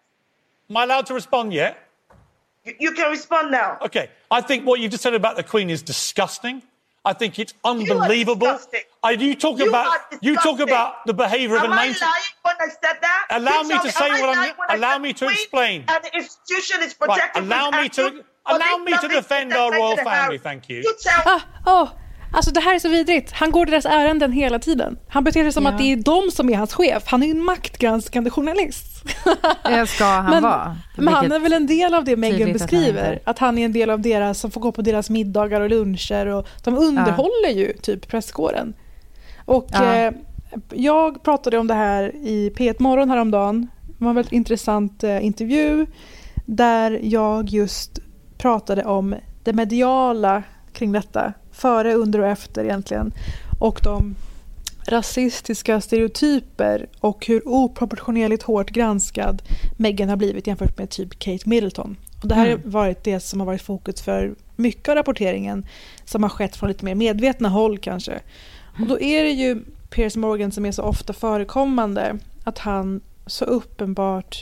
S19: Am I allowed to respond yet?
S18: You, you can respond now.
S19: Okay. I think what you just said about the Queen is disgusting. I think it's unbelievable.
S18: You,
S19: I, you talk
S18: you
S19: about you talk about the behaviour of
S18: Am
S19: a
S18: I
S19: nineteen.
S18: lying when I said that?
S19: Allow
S18: you
S19: me to
S18: me,
S19: say what
S18: I
S19: I'm. Allow me to
S18: Queen
S19: explain.
S18: And the institution is
S19: Right.
S18: protecting.
S19: Allow me to. Allow me to defend our royal family. Thank you.
S18: You tell.
S3: Ah, oh. Alltså det här är så vidrigt. Han går deras ärenden hela tiden. Han beter sig som ja. att det är de som är hans chef. Han är ju en maktgranskande journalist.
S4: Det ska han
S3: men,
S4: vara.
S3: Men han är väl en del av det Meghan beskriver. Att han, att han är en del av deras som får gå på deras middagar och luncher. Och de underhåller ja. ju typ presskåren. Och ja. eh, jag pratade om det här i P ett Morgon häromdagen. Det var en väldigt intressant eh, intervju. Där jag just pratade om det mediala kring detta. Före, under och efter egentligen. Och de rasistiska stereotyper och hur oproportionerligt hårt granskad Meghan har blivit jämfört med typ Kate Middleton. Och det här mm. har varit det som har varit fokus för mycket av rapporteringen som har skett från lite mer medvetna håll kanske. Mm. Och då är det ju Piers Morgan som är så ofta förekommande att han så uppenbart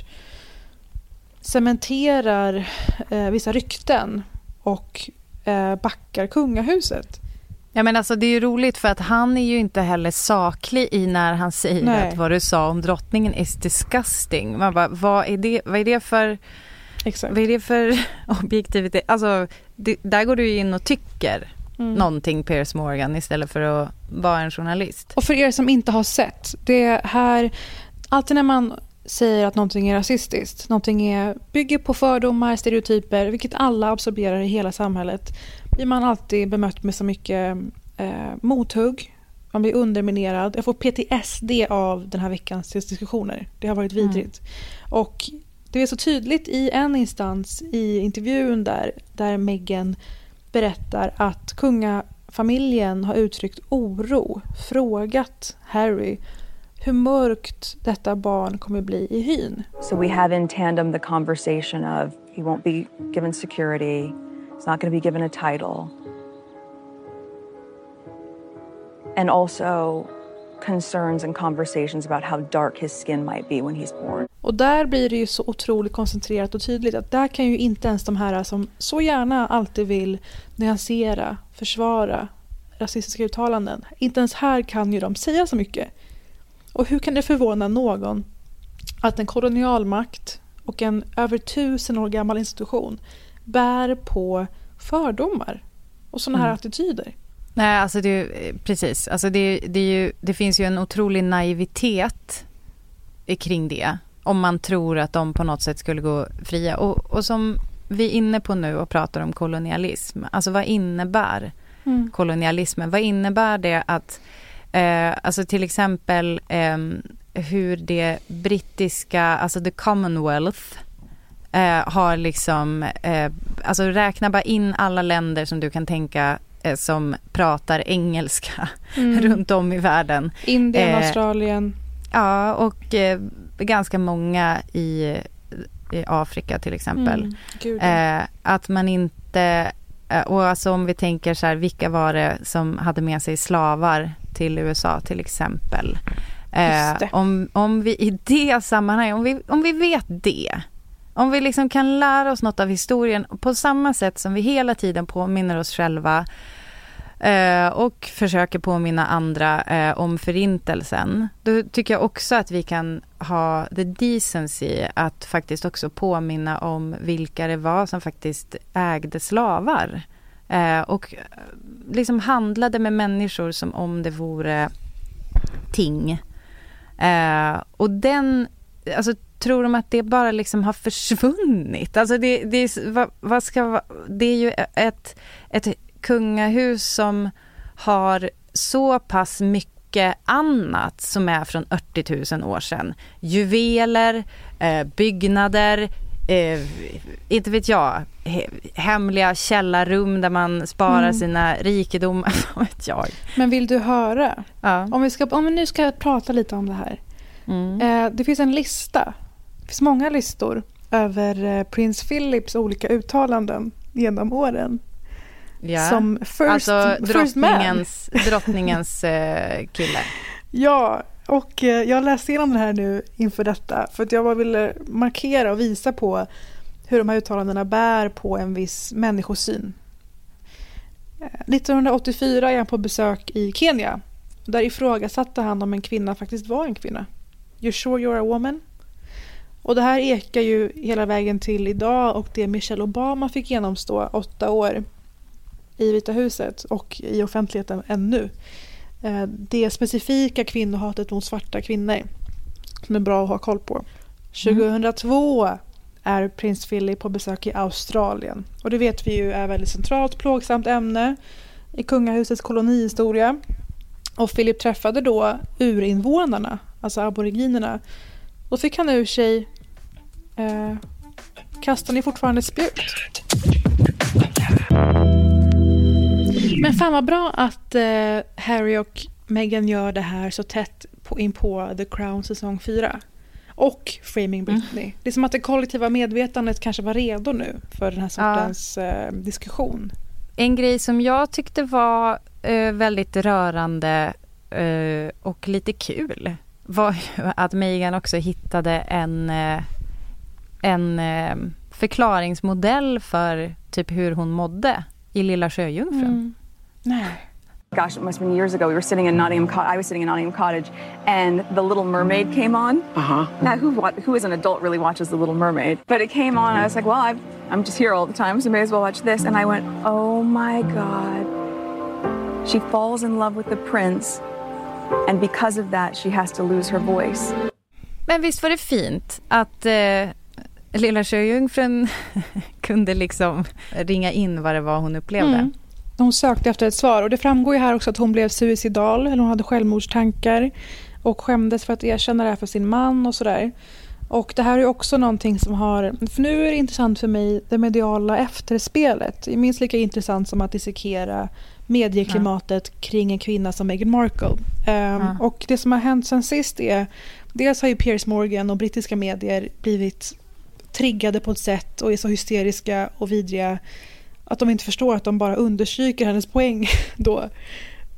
S3: cementerar eh, vissa rykten och eh, backar kungahuset.
S4: Ja, men alltså det är ju roligt för att han är ju inte heller saklig i när han säger Nej. att vad du sa om drottningen is disgusting. Man bara, vad är det, vad är det för Exakt. Vad är det för objektivitet? Alltså det, där går du in och tycker mm. någonting Piers Morgan istället för att vara en journalist.
S3: Och för er som inte har sett, det här alltid när man säger att någonting är rasistiskt, någonting är, bygger på fördomar, stereotyper, vilket alla absorberar i hela samhället, blir man alltid bemött med så mycket eh, mothugg. Man blir underminerad. Jag får P T S D av den här veckans diskussioner. Det har varit vidrigt. Mm. Och det är så tydligt i en instans i intervjun där, där Meghan berättar att kungafamiljen har uttryckt oro, frågat Harry hur mörkt detta barn kommer bli i hyn.
S17: So we have in tandem the conversation of he won't be given security, he's not going to be given a title, and also concerns and conversations about how dark his skin might be when he's born.
S3: Och där blir det ju så otroligt koncentrerat och tydligt att där kan ju inte ens de här som så gärna alltid vill nyansera, försvara rasistiska uttalanden. Inte ens här kan ju de säga så mycket. Och hur kan det förvåna någon att en kolonialmakt och en över tusen år gammal institution bär på fördomar och sådana här mm. attityder?
S4: Nej, alltså det är precis. Alltså det, det, är ju, det finns ju en otrolig naivitet kring det. Om man tror att de på något sätt skulle gå fria. Och, och som vi är inne på nu och pratar om kolonialism. Alltså vad innebär mm. kolonialismen? Vad innebär det att eh, alltså till exempel eh, hur det brittiska, alltså the Commonwealth eh, har liksom eh, alltså räkna bara in alla länder som du kan tänka som pratar engelska mm. runt om i världen.
S3: Indien, eh, Australien.
S4: Ja, och eh, ganska många i, i Afrika till exempel. Mm. Eh, att man inte, eh, och alltså om vi tänker så här, vilka var det som hade med sig slavar till U S A till exempel. Eh, om, om vi i det sammanhanget, om vi, om vi vet det, om vi liksom kan lära oss något av historien på samma sätt som vi hela tiden påminner oss själva eh, och försöker påminna andra eh, om förintelsen, då tycker jag också att vi kan ha the decency att faktiskt också påminna om vilka det var som faktiskt ägde slavar eh, och liksom handlade med människor som om det vore ting. Eh, och den, alltså tror de att det bara liksom har försvunnit? Alltså det, det, är, vad, vad ska, det är ju ett, ett kungahus som har så pass mycket annat som är från åttio tusen år sedan. Juveler, eh, byggnader, eh, inte vet jag, he, hemliga källarrum där man sparar mm. sina rikedomar, vet jag.
S3: Men vill du höra?
S4: Ja.
S3: Om vi, ska, om vi nu ska prata lite om det här. Mm. Eh, det finns en lista. Det finns många listor över eh, prins Philips olika uttalanden genom åren.
S4: Ja.
S3: Som first,
S4: alltså
S3: first
S4: drottningens, drottningens eh, kille.
S3: Ja, och eh, jag läste igenom det här nu inför detta. För att jag bara ville markera och visa på hur de här uttalandena bär på en viss människosyn. Eh, nittonhundraåttiofyra är han på besök i Kenya. Där ifrågasatte han om en kvinna faktiskt var en kvinna. You're sure you're a woman? Och det här ekar ju hela vägen till idag och det Michelle Obama fick genomstå åtta år i Vita huset och i offentligheten ännu. Det specifika kvinnohatet mot svarta kvinnor som är bra att ha koll på. tjugohundratvå mm. är prins Philip på besök i Australien. Och det vet vi ju är väldigt centralt plågsamt ämne i kungahusets kolonihistoria. Och Philip träffade då urinvånarna, alltså aboriginerna. Då fick han ur sig eh, kastar ni fortfarande spjut? Men fan vad bra att eh, Harry och Meghan gör det här så tätt på, in på The Crown säsong fyra. Och Framing Britney. Mm. Det är som att det kollektiva medvetandet kanske var redo nu för den här sortens ja. eh, diskussion.
S4: En grej som jag tyckte var eh, väldigt rörande eh, och lite kul var ju att Meghan också hittade en, eh, en eh, förklaringsmodell för typ hur hon mådde i Lilla Sjöjungfrun. Mm.
S3: Nej.
S17: Gosh, it must have been years ago. We were sitting in Nottingham Co- I was sitting in Nottingham Cottage, and The Little Mermaid came on.
S7: Uh-huh.
S17: Now, who who as an adult really watches The Little Mermaid? But it came on, and I was like, well, I've, I'm just here all the time, so I may as well watch this. And I went, oh my God. She falls in love with the prince, and because of that, she has to lose her voice.
S4: Men visst var det fint att eh, Lilla Sjöjungfrun kunde liksom ringa in vad det var hon upplevde.
S3: Mm. Hon sökte efter ett svar och det framgår ju här också att hon blev suicidal eller hon hade självmordstankar och skämdes för att erkänna det här för sin man och sådär. Och det här är också någonting som har, för nu är det intressant för mig, det mediala efterspelet. Det är minst lika intressant som att dissekera medieklimatet ja. kring en kvinna som Meghan Markle. Um, ja. Och det som har hänt sen sist är, dels har ju Piers Morgan och brittiska medier blivit triggade på ett sätt och är så hysteriska och vidriga att de inte förstår att de bara understryker hennes poäng då.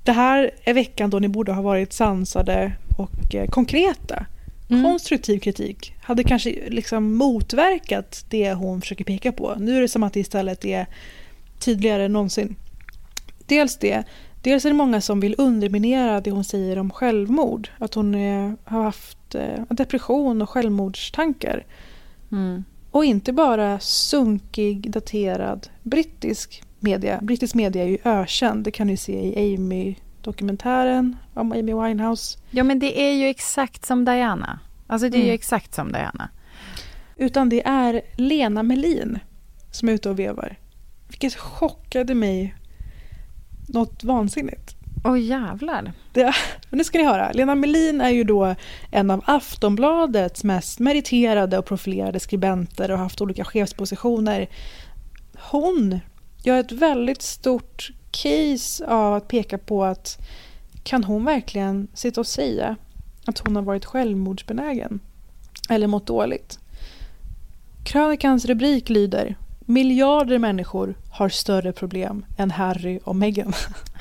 S3: det här är veckan då ni borde ha varit sansade och eh, konkreta. Mm. Konstruktiv kritik hade kanske liksom motverkat det hon försöker peka på. Nu är det som att det istället är tydligare än någonsin. Dels det. Dels är det många som vill underminera det hon säger om självmord. Att hon är, har haft eh, depression och självmordstankar. Mm. Och inte bara sunkig, daterad brittisk media. Brittisk media är ju ökänd. Det kan ni se i Amy-dokumentären om Amy Winehouse.
S4: Ja, men det är ju exakt som Diana. Alltså det är mm. ju exakt som Diana.
S3: Utan det är Lena Melin som är ute och vevar. Vilket chockade mig något vansinnigt.
S4: Åh oh, jävlar.
S3: Det, men nu ska ni höra. Lena Melin är ju då en av Aftonbladets mest meriterade och profilerade skribenter och har haft olika chefspositioner. Hon gör ett väldigt stort case av att peka på att kan hon verkligen sitta och säga att hon har varit självmordsbenägen eller mått dåligt. Krönikans rubrik lyder: miljarder människor har större problem än Harry och Meghan.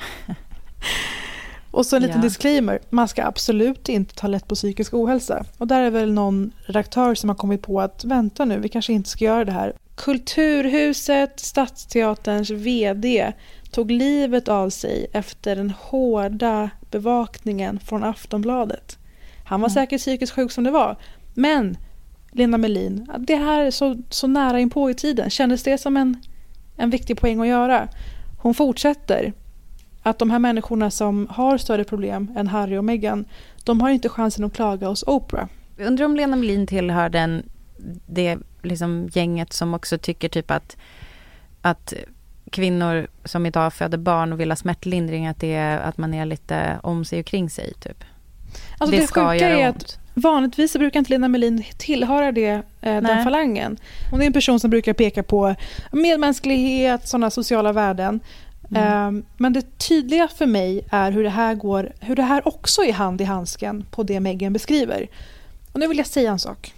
S3: Och så en liten ja. disclaimer. Man ska absolut inte ta lätt på psykisk ohälsa. Och där är väl någon redaktör som har kommit på att vänta nu, vi kanske inte ska göra det här. Kulturhuset, Stadsteaterns vd, tog livet av sig efter den hårda bevakningen från Aftonbladet. Han var mm. säkert psykiskt sjuk som det var. Men Lena Melin, det här är så, så nära in på i tiden. Kändes det som en, en viktig poäng att göra? Hon fortsätter att de här människorna som har större problem än Harry och Meghan, de har inte chansen att klaga hos Oprah.
S4: Jag undrar om Lena Melin tillhör den, det liksom gänget som också tycker typ att, att kvinnor som idag föder barn och vill ha smärtlindring, att, det är, att man är lite om sig och kring sig typ.
S3: Alltså det, det ska sjuka är att vanligtvis så brukar inte Lena Melin tillhöra det, eh, den falangen. Hon är en person som brukar peka på medmänsklighet, sådana sociala värden. Mm. Eh, men det tydliga för mig är hur det här går, hur det här också är hand i handsken på det Meghan beskriver. Och nu vill jag säga en sak.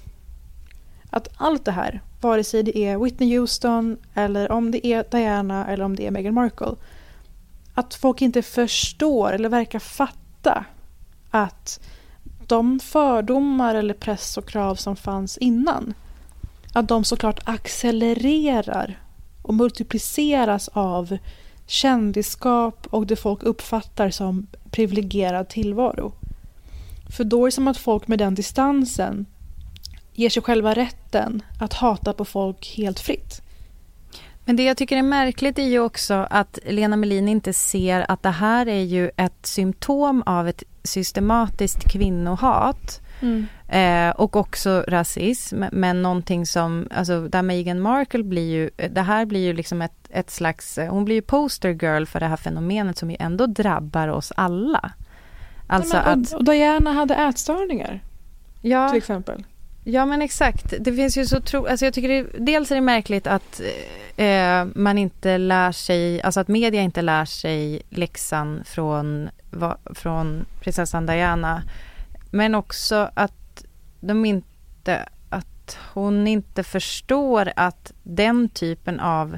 S3: Att allt det här, vare sig det är Whitney Houston eller om det är Diana eller om det är Meghan Markle, att folk inte förstår eller verkar fatta att de fördomar eller press och krav som fanns innan, att de såklart accelererar och multipliceras av kändisskap och det folk uppfattar som privilegierad tillvaro. För då är det som att folk med den distansen ger sig själva rätten att hata på folk helt fritt.
S4: Men det jag tycker är märkligt är ju också att Lena Melin inte ser att det här är ju ett symptom av ett systematiskt kvinnohat. Mm. Eh, och också rasism, men någonting som, alltså där Meghan Markle blir ju, det här blir ju liksom ett, ett slags, hon blir ju poster girl för det här fenomenet som ju ändå drabbar oss alla. Alltså
S3: ja, men,
S4: att,
S3: och Diana hade ätstörningar
S4: ja,
S3: till exempel.
S4: Ja men exakt, det finns ju så tro, alltså jag tycker det, dels är det märkligt att eh, man inte lär sig, alltså att media inte lär sig läxan från, va, från prinsessan Diana, men också att de inte, att hon inte förstår att den typen av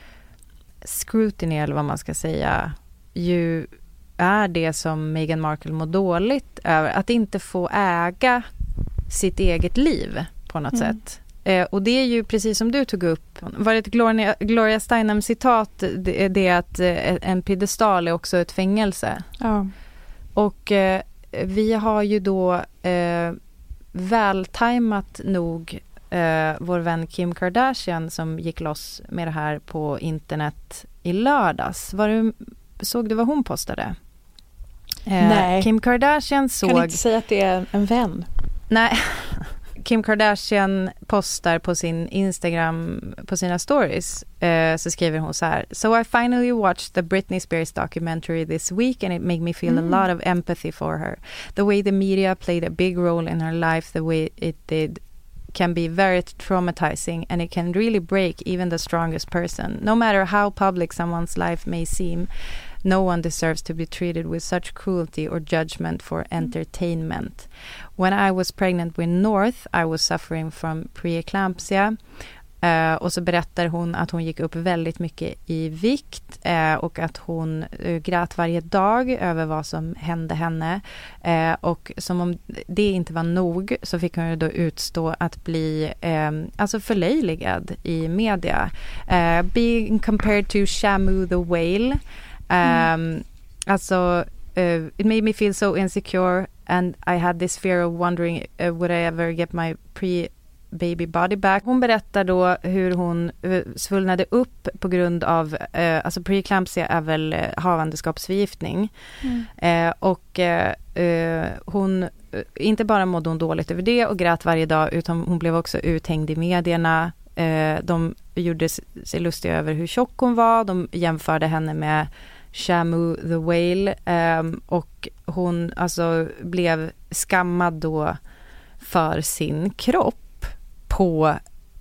S4: scrutiny eller vad man ska säga ju är det som Meghan Markle mår dåligt över, att inte få äga sitt eget liv på något mm. sätt. Eh, och det är ju precis som du tog upp. Var det ett Gloria, Gloria Steinem-citat, det, det är att eh, en piedestal är också ett fängelse.
S3: Ja.
S4: Och eh, vi har ju då eh, vältajmat nog eh, vår vän Kim Kardashian som gick loss med det här på internet i lördags. Var du, såg du vad hon postade? Eh,
S3: Nej.
S4: Kim Kardashian såg...
S3: Kan inte säga att det är en vän?
S4: Nej, Kim Kardashian postar på sin Instagram, på sina stories, eh, så skriver hon så här: So I finally watched the Britney Spears documentary this week and it made me feel mm. a lot of empathy for her. The way the media played a big role in her life, the way it did, can be very traumatizing and it can really break even the strongest person. No matter how public someone's life may seem, no one deserves to be treated with such cruelty or judgment for entertainment. When I was pregnant with North, I was suffering from preeclampsia. Uh, och så berättar hon att hon gick upp väldigt mycket i vikt uh, och att hon uh, grät varje dag över vad som hände henne. Uh, och som om det inte var nog så fick hon ju då utstå att bli um, alltså förlöjligad i media. Uh, being compared to Shamu the Whale. Um, mm. Alltså, uh, it made me feel so insecure and I had this fear of wondering uh, would I ever get my pre baby body back. Hon berättar då hur hon uh, svullnade upp på grund av, uh, alltså preeclampsia är väl uh, havandeskapsförgiftning. Mm. Uh, och uh, uh, hon, uh, inte bara mådde hon dåligt över det och grät varje dag, utan hon blev också uthängd i medierna. Uh, de gjorde sig lustiga över hur tjock hon var. De jämförde henne med Shamu the Whale. Um, och hon alltså blev skammad då för sin kropp på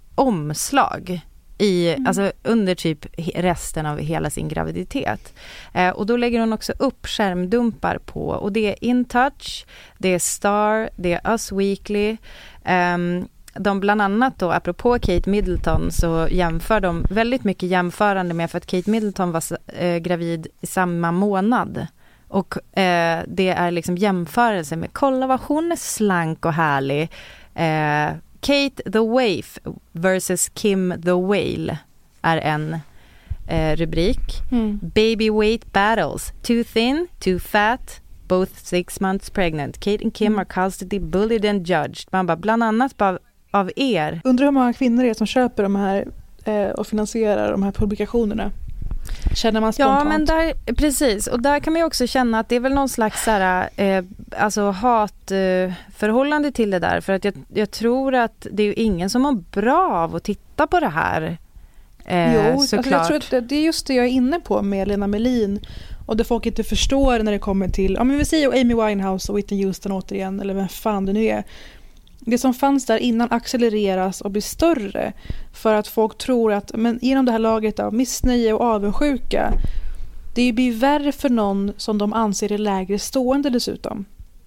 S4: omslag i, mm. alltså under typ resten av hela sin graviditet. Eh, och då lägger hon också upp skärmdumpar på, och det är In Touch, det är Star, det är Us Weekly. Eh, de bland annat då, apropå Kate Middleton, så jämför de väldigt mycket jämförande med, för att Kate Middleton var eh, gravid i samma månad. Och eh, det är liksom jämförelse med, kolla vad hon är slank och härlig. Eh, Kate the Waif versus Kim the Whale är en eh, rubrik. Mm. Baby weight battles. Too thin, too fat, both six months pregnant. Kate and Kim mm. are constantly bullied and judged. Man bara, bland annat av, av er.
S3: Undrar hur många kvinnor det är som köper de här eh, och finansierar de här publikationerna. Känner man spontant?
S4: Ja, men där, precis. Och där kan man ju också känna att det är väl någon slags såhär, eh, alltså hatförhållande eh, till det där. För att jag, jag tror att det är ju ingen som mår bra av att titta på det här. Eh,
S3: jo, alltså jag tror att det, det är just det jag är inne på med Lena Melin. Och det folk inte förstår när det kommer till, ja men vi säger Amy Winehouse och Whitney Houston återigen, eller vem fan det nu är. Det som fanns där innan accelereras och blir större för att folk tror att, men genom det här laget av missnöje och avundsjuka, det blir värre för någon som de anser är lägre stående dessutom.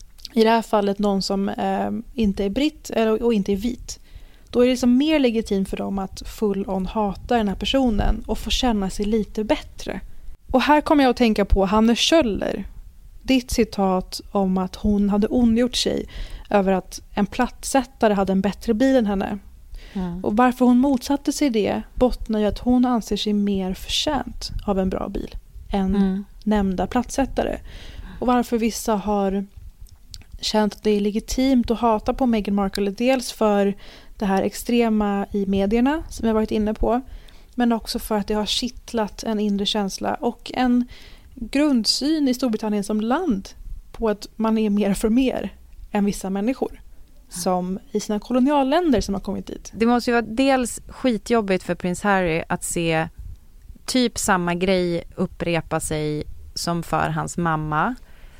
S3: I det här fallet någon som eh, inte är britt eller, och inte är vit. Då är det liksom mer legitimt för dem att full on hata den här personen och få känna sig lite bättre. Och här kommer jag att tänka på Hanne Kjöller. Ditt citat om att hon hade ondgjort sig över att en plattsättare hade en bättre bil än henne. Mm. Och varför hon motsatte sig det bottnar ju att hon anser sig mer förtjänt av en bra bil än mm. nämnda plattsättare. Och varför vissa har känt att det är legitimt att hata på Meghan Markle, dels för det här extrema i medierna som jag varit inne på, men också för att det har kittlat en inre känsla och en grundsyn i Storbritannien som land på att man är mer för mer än vissa människor som i sina kolonialländer som har kommit dit.
S4: Det måste ju vara dels skitjobbigt för prins Harry att se typ samma grej upprepa sig som för hans mamma.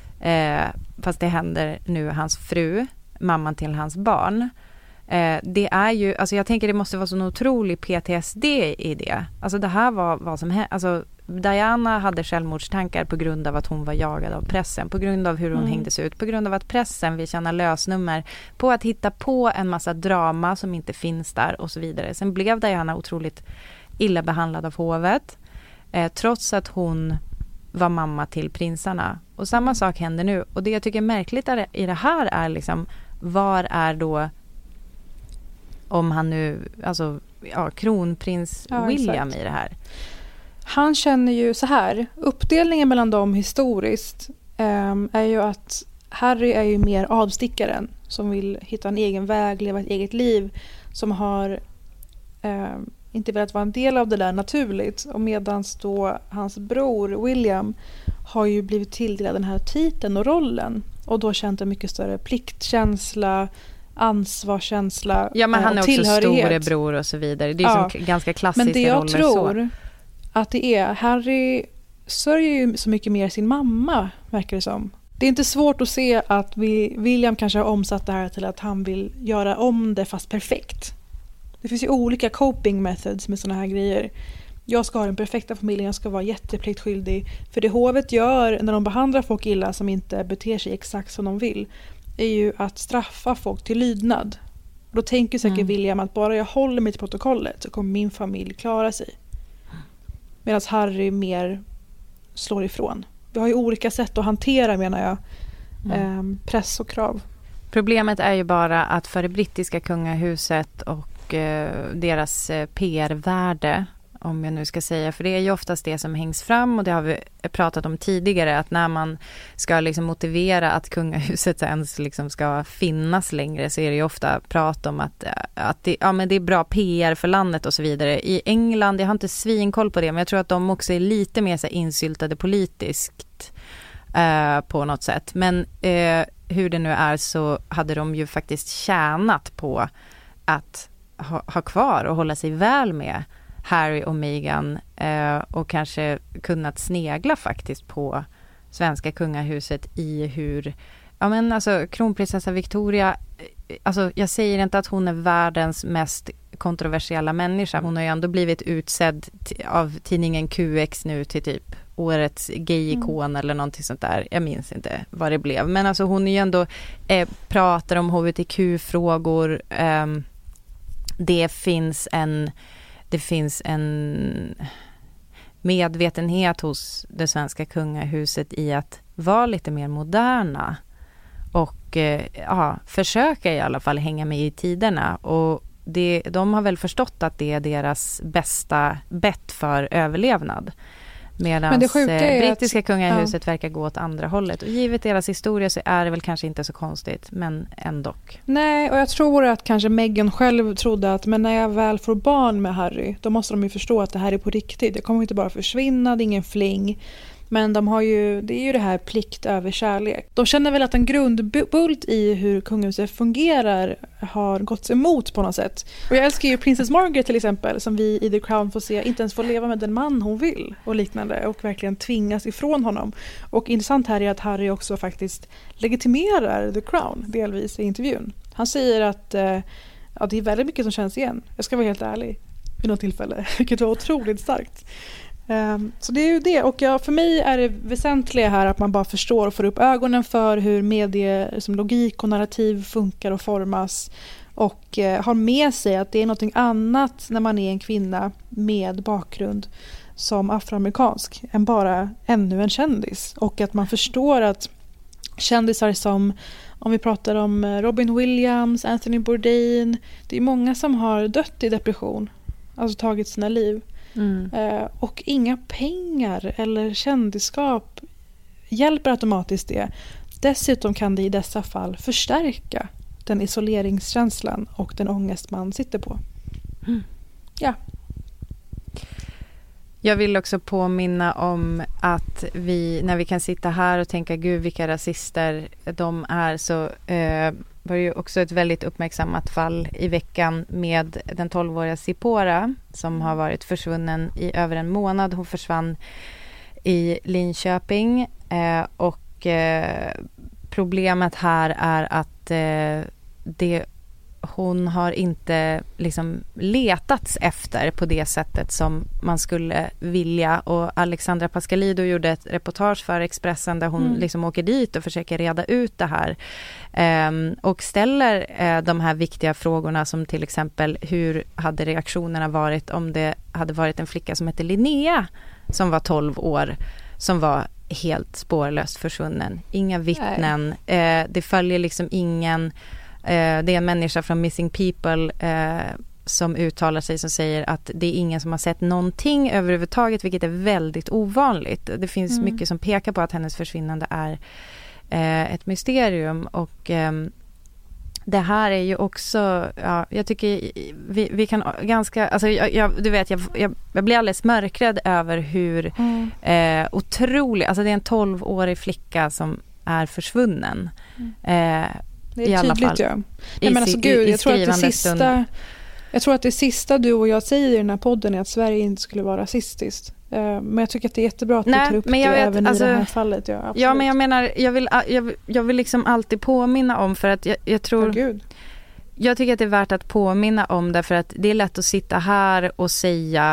S4: Eh, fast det händer nu hans fru, mamman till hans barn. Eh, det är ju, alltså jag tänker det måste vara så otrolig P T S D i det. Alltså det här var vad som hände, alltså Diana hade självmordstankar på grund av att hon var jagad av pressen, på grund av hur hon mm. hängdes ut, på grund av att pressen vill tjäna lösnummer på att hitta på en massa drama som inte finns där och så vidare. Sen blev Diana otroligt illa behandlad av hovet eh, trots att hon var mamma till prinsarna. Och samma sak händer nu. Och det jag tycker är märkligt är, i det här är liksom, var är då om han nu, alltså ja, kronprins
S3: ja,
S4: William
S3: exakt.
S4: I det här?
S3: Han känner ju så här, uppdelningen mellan dem historiskt eh, är ju att Harry är ju mer avstickaren som vill hitta en egen väg, leva ett eget liv, som har eh, inte velat vara en del av det där naturligt, och medans då hans bror William har ju blivit tilldelad den här titeln och rollen och då känt en mycket större pliktkänsla, ansvarskänsla.
S4: Ja, men han är också storebror och så vidare. Det är ja, som ganska klassiska roller. Men det jag roller, tror så. Att det är, Harry sörjer ju så mycket mer sin mamma, verkar det som. Det är inte svårt att se att vi, William kanske har omsatt det här till att han vill göra om det fast perfekt. Det finns ju olika coping methods med såna här grejer. Jag ska ha den perfekta familjen, jag ska vara jättepliktskyldig. För det hovet gör när de behandlar folk illa som inte beter sig exakt som de vill är ju att straffa folk till lydnad.
S3: Och då tänker säkert
S4: Mm.
S3: William att bara jag håller mig till protokollet så kommer min familj klara sig. Medan Harry mer slår ifrån. Vi har ju olika sätt att hantera, menar jag,
S4: Mm.
S3: eh, press och krav.
S4: Problemet är ju bara att för det brittiska kungahuset och eh, deras eh, P R-värde, om jag nu ska säga, för det är ju oftast det som hängs fram, och det har vi pratat om tidigare, att när man ska liksom motivera att kungahuset ens liksom ska finnas längre, så är det ju ofta prat om att, att det, ja, men det är bra P R för landet och så vidare. I England, jag har inte svinkoll på det, men jag tror att de också är lite mer så här insyltade politiskt eh, på något sätt. Men eh, hur det nu är, så hade de ju faktiskt tjänat på att ha, ha kvar och hålla sig väl med Harry och Meghan, eh, och kanske kunnat snegla faktiskt på svenska kungahuset i hur, ja men alltså kronprinsessa Victoria, alltså jag säger inte att hon är världens mest kontroversiella människa. Hon har ju ändå blivit utsedd t- av tidningen Q X nu till typ årets gay-ikon mm. eller någonting sånt där. Jag minns inte vad det blev. Men alltså hon är ju ändå, eh, pratar om H B T Q-frågor. Eh, det finns en det finns en medvetenhet hos det svenska kungahuset i att vara lite mer moderna och eh, ja, försöka i alla fall hänga med i tiderna, och det, de har väl förstått att det är deras bästa bett för överlevnad. Medan det brittiska att, kungahuset ja. verkar gå åt andra hållet. Och givet deras historia så är det väl kanske inte så konstigt, men ändå.
S3: Nej, och jag tror att kanske Meghan själv trodde att men när jag väl får barn med Harry, då måste de ju förstå att det här är på riktigt. Det kommer inte bara försvinna, det är ingen fling. Men de har ju, det är ju det här plikt över kärlek. De känner väl att en grundbult i hur kungahuset fungerar har gått emot på något sätt. Och jag älskar ju Princess Margaret till exempel, som vi i The Crown får se inte ens får leva med den man hon vill och liknande, och verkligen tvingas ifrån honom. Och intressant här är att Harry också faktiskt legitimerar The Crown delvis i intervjun. Han säger att eh, ja, det är väldigt mycket som känns igen. Jag ska vara helt ärlig vid något tillfälle, vilket var otroligt starkt. Um, så det är ju det, och ja, för mig är det väsentliga här att man bara förstår och får upp ögonen för hur medier som logik och narrativ funkar och formas, och uh, har med sig att det är något annat när man är en kvinna med bakgrund som afroamerikansk än bara ännu en kändis, och att man förstår att kändisar som, om vi pratar om Robin Williams, Anthony Bourdain, det är många som har dött i depression, alltså tagit sina liv. Mm. Eh, och inga pengar eller kändisskap hjälper automatiskt det. Dessutom kan det i dessa fall förstärka den isoleringskänslan och den ångest man sitter på. Mm. Ja.
S4: Jag vill också påminna om att vi, när vi kan sitta här och tänka gud vilka rasister de är, så eh, var det ju också ett väldigt uppmärksammat fall i veckan med den tolvåriga Zipporah som har varit försvunnen i över en månad. Hon försvann i Linköping eh, och eh, problemet här är att eh, det hon har inte liksom letats efter på det sättet som man skulle vilja, och Alexandra Pascalido gjorde ett reportage för Expressen där hon mm. liksom åker dit och försöker reda ut det här um, och ställer uh, de här viktiga frågorna, som till exempel hur hade reaktionerna varit om det hade varit en flicka som hette Linnea som var tolv år som var helt spårlöst försvunnen, inga vittnen, uh, det följer liksom ingen. Det är en människa från Missing People eh, som uttalar sig, som säger att det är ingen som har sett någonting överhuvudtaget, vilket är väldigt ovanligt. Det finns mm. mycket som pekar på att hennes försvinnande är eh, ett mysterium, och eh, det här är ju också, ja, jag tycker vi, vi kan ganska, alltså jag, jag, du vet, jag, jag, jag blir alldeles mörkrädd över hur mm. eh, otroligt, alltså det är en tolvårig flicka som är försvunnen. Mm. Eh,
S3: Det är tydligt, ja. Nej, men alltså, gud, jag tror att det sista jag tror att det sista du och jag säger i den här podden är att Sverige inte skulle vara rasistiskt. Uh, men jag tycker att det är jättebra att Nej, du tar upp det vet, även alltså, i det här fallet. Ja,
S4: ja, men jag menar, jag vill, jag, jag vill liksom alltid påminna om, för att jag, jag tror... Oh, gud. Jag tycker att det är värt att påminna om det, för att det är lätt att sitta här och säga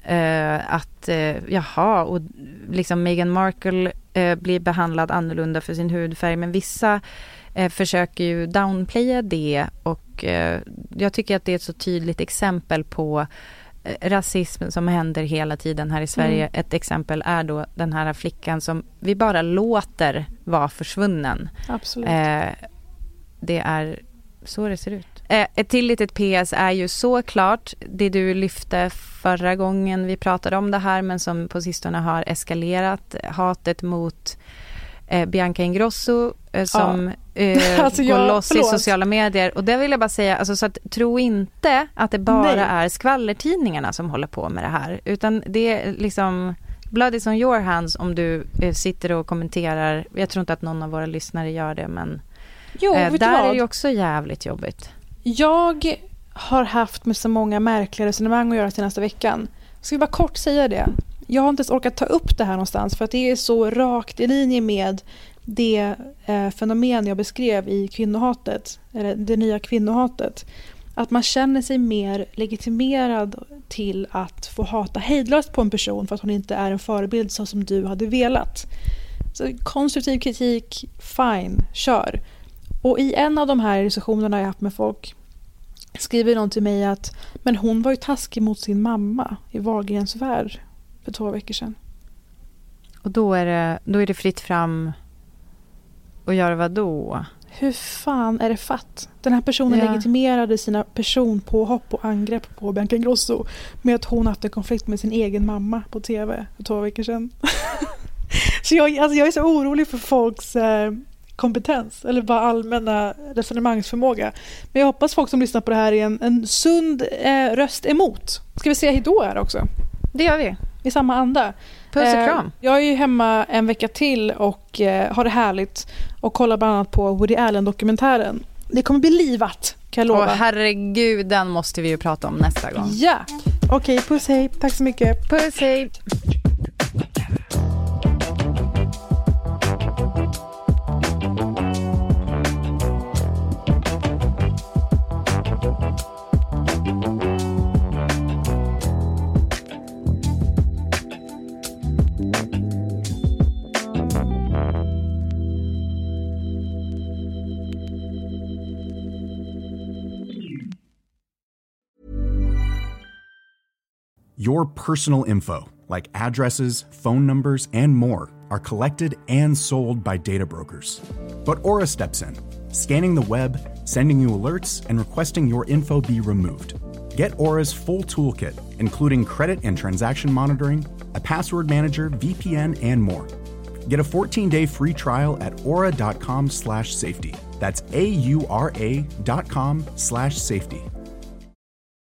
S4: Eh, att, eh, jaha, och liksom Meghan Markle eh, blir behandlad annorlunda för sin hudfärg. Men vissa eh, försöker ju downplaya det. Och eh, jag tycker att det är ett så tydligt exempel på eh, rasism som händer hela tiden här i Sverige. Mm. Ett exempel är då den här flickan som vi bara låter vara försvunnen.
S3: Absolut.
S4: Eh, det är så det ser ut. Eh, ett till litet P S är ju såklart det du lyfte förra gången vi pratade om det här, men som på sistone har eskalerat, hatet mot eh, Bianca Ingrosso eh, som ja. eh, alltså går jag, loss förlåt. i sociala medier. Och det vill jag bara säga, alltså, så att tro inte att det bara Nej. är skvallertidningarna som håller på med det här, utan det är liksom blood is on your hands om du eh, sitter och kommenterar. Jag tror inte att någon av våra lyssnare gör det, men
S3: jo,
S4: eh, där är det också jävligt jobbigt.
S3: Jag har haft med så många märkliga resonemang att göra senaste veckan. Ska vi bara kort säga det? Jag har inte ens orkat ta upp det här någonstans för att det är så rakt i linje med det eh, fenomen jag beskrev i kvinnohatet, eller det nya kvinnohatet. Att man känner sig mer legitimerad till att få hata hejdlöst på en person för att hon inte är en förebild så som du hade velat. Så konstruktiv kritik, fine, kör. Och i en av de här diskussionerna jag haft med folk skriver någon till mig att men hon var ju taskig mot sin mamma i Wahlgrens värld för två veckor sedan.
S4: Och då är det, då är det fritt fram och göra vad då?
S3: Hur fan är det fatt? Den här personen ja. legitimerade sina personpåhopp och angrepp på Bianca Ingrosso med att hon haft en konflikt med sin egen mamma på tv för två veckor sedan. Så jag, alltså jag är så orolig för folks eh, kompetens eller bara allmänna resonemangsförmåga. Men jag hoppas folk som lyssnar på det här är en, en sund eh, röst emot. Ska vi säga hejdå här också?
S4: Det gör vi.
S3: I samma anda.
S4: Puss och kram. Eh,
S3: jag är ju hemma en vecka till och eh, har det härligt och kollar bland annat på Woody Allen-dokumentären. Det kommer bli livat, kan jag lova.
S4: Åh, herregud, den måste vi ju prata om nästa gång.
S3: Ja, okej, okay, puss hej. Tack så mycket.
S4: Puss hej.
S20: Your personal info, like addresses, phone numbers, and more, are collected and sold by data brokers. But Aura steps in, scanning the web, sending you alerts, and requesting your info be removed. Get Aura's full toolkit, including credit and transaction monitoring, a password manager, V P N, and more. Get a fourteen-day free trial at aura dot com slash safety. That's A U R A dot com slash safety.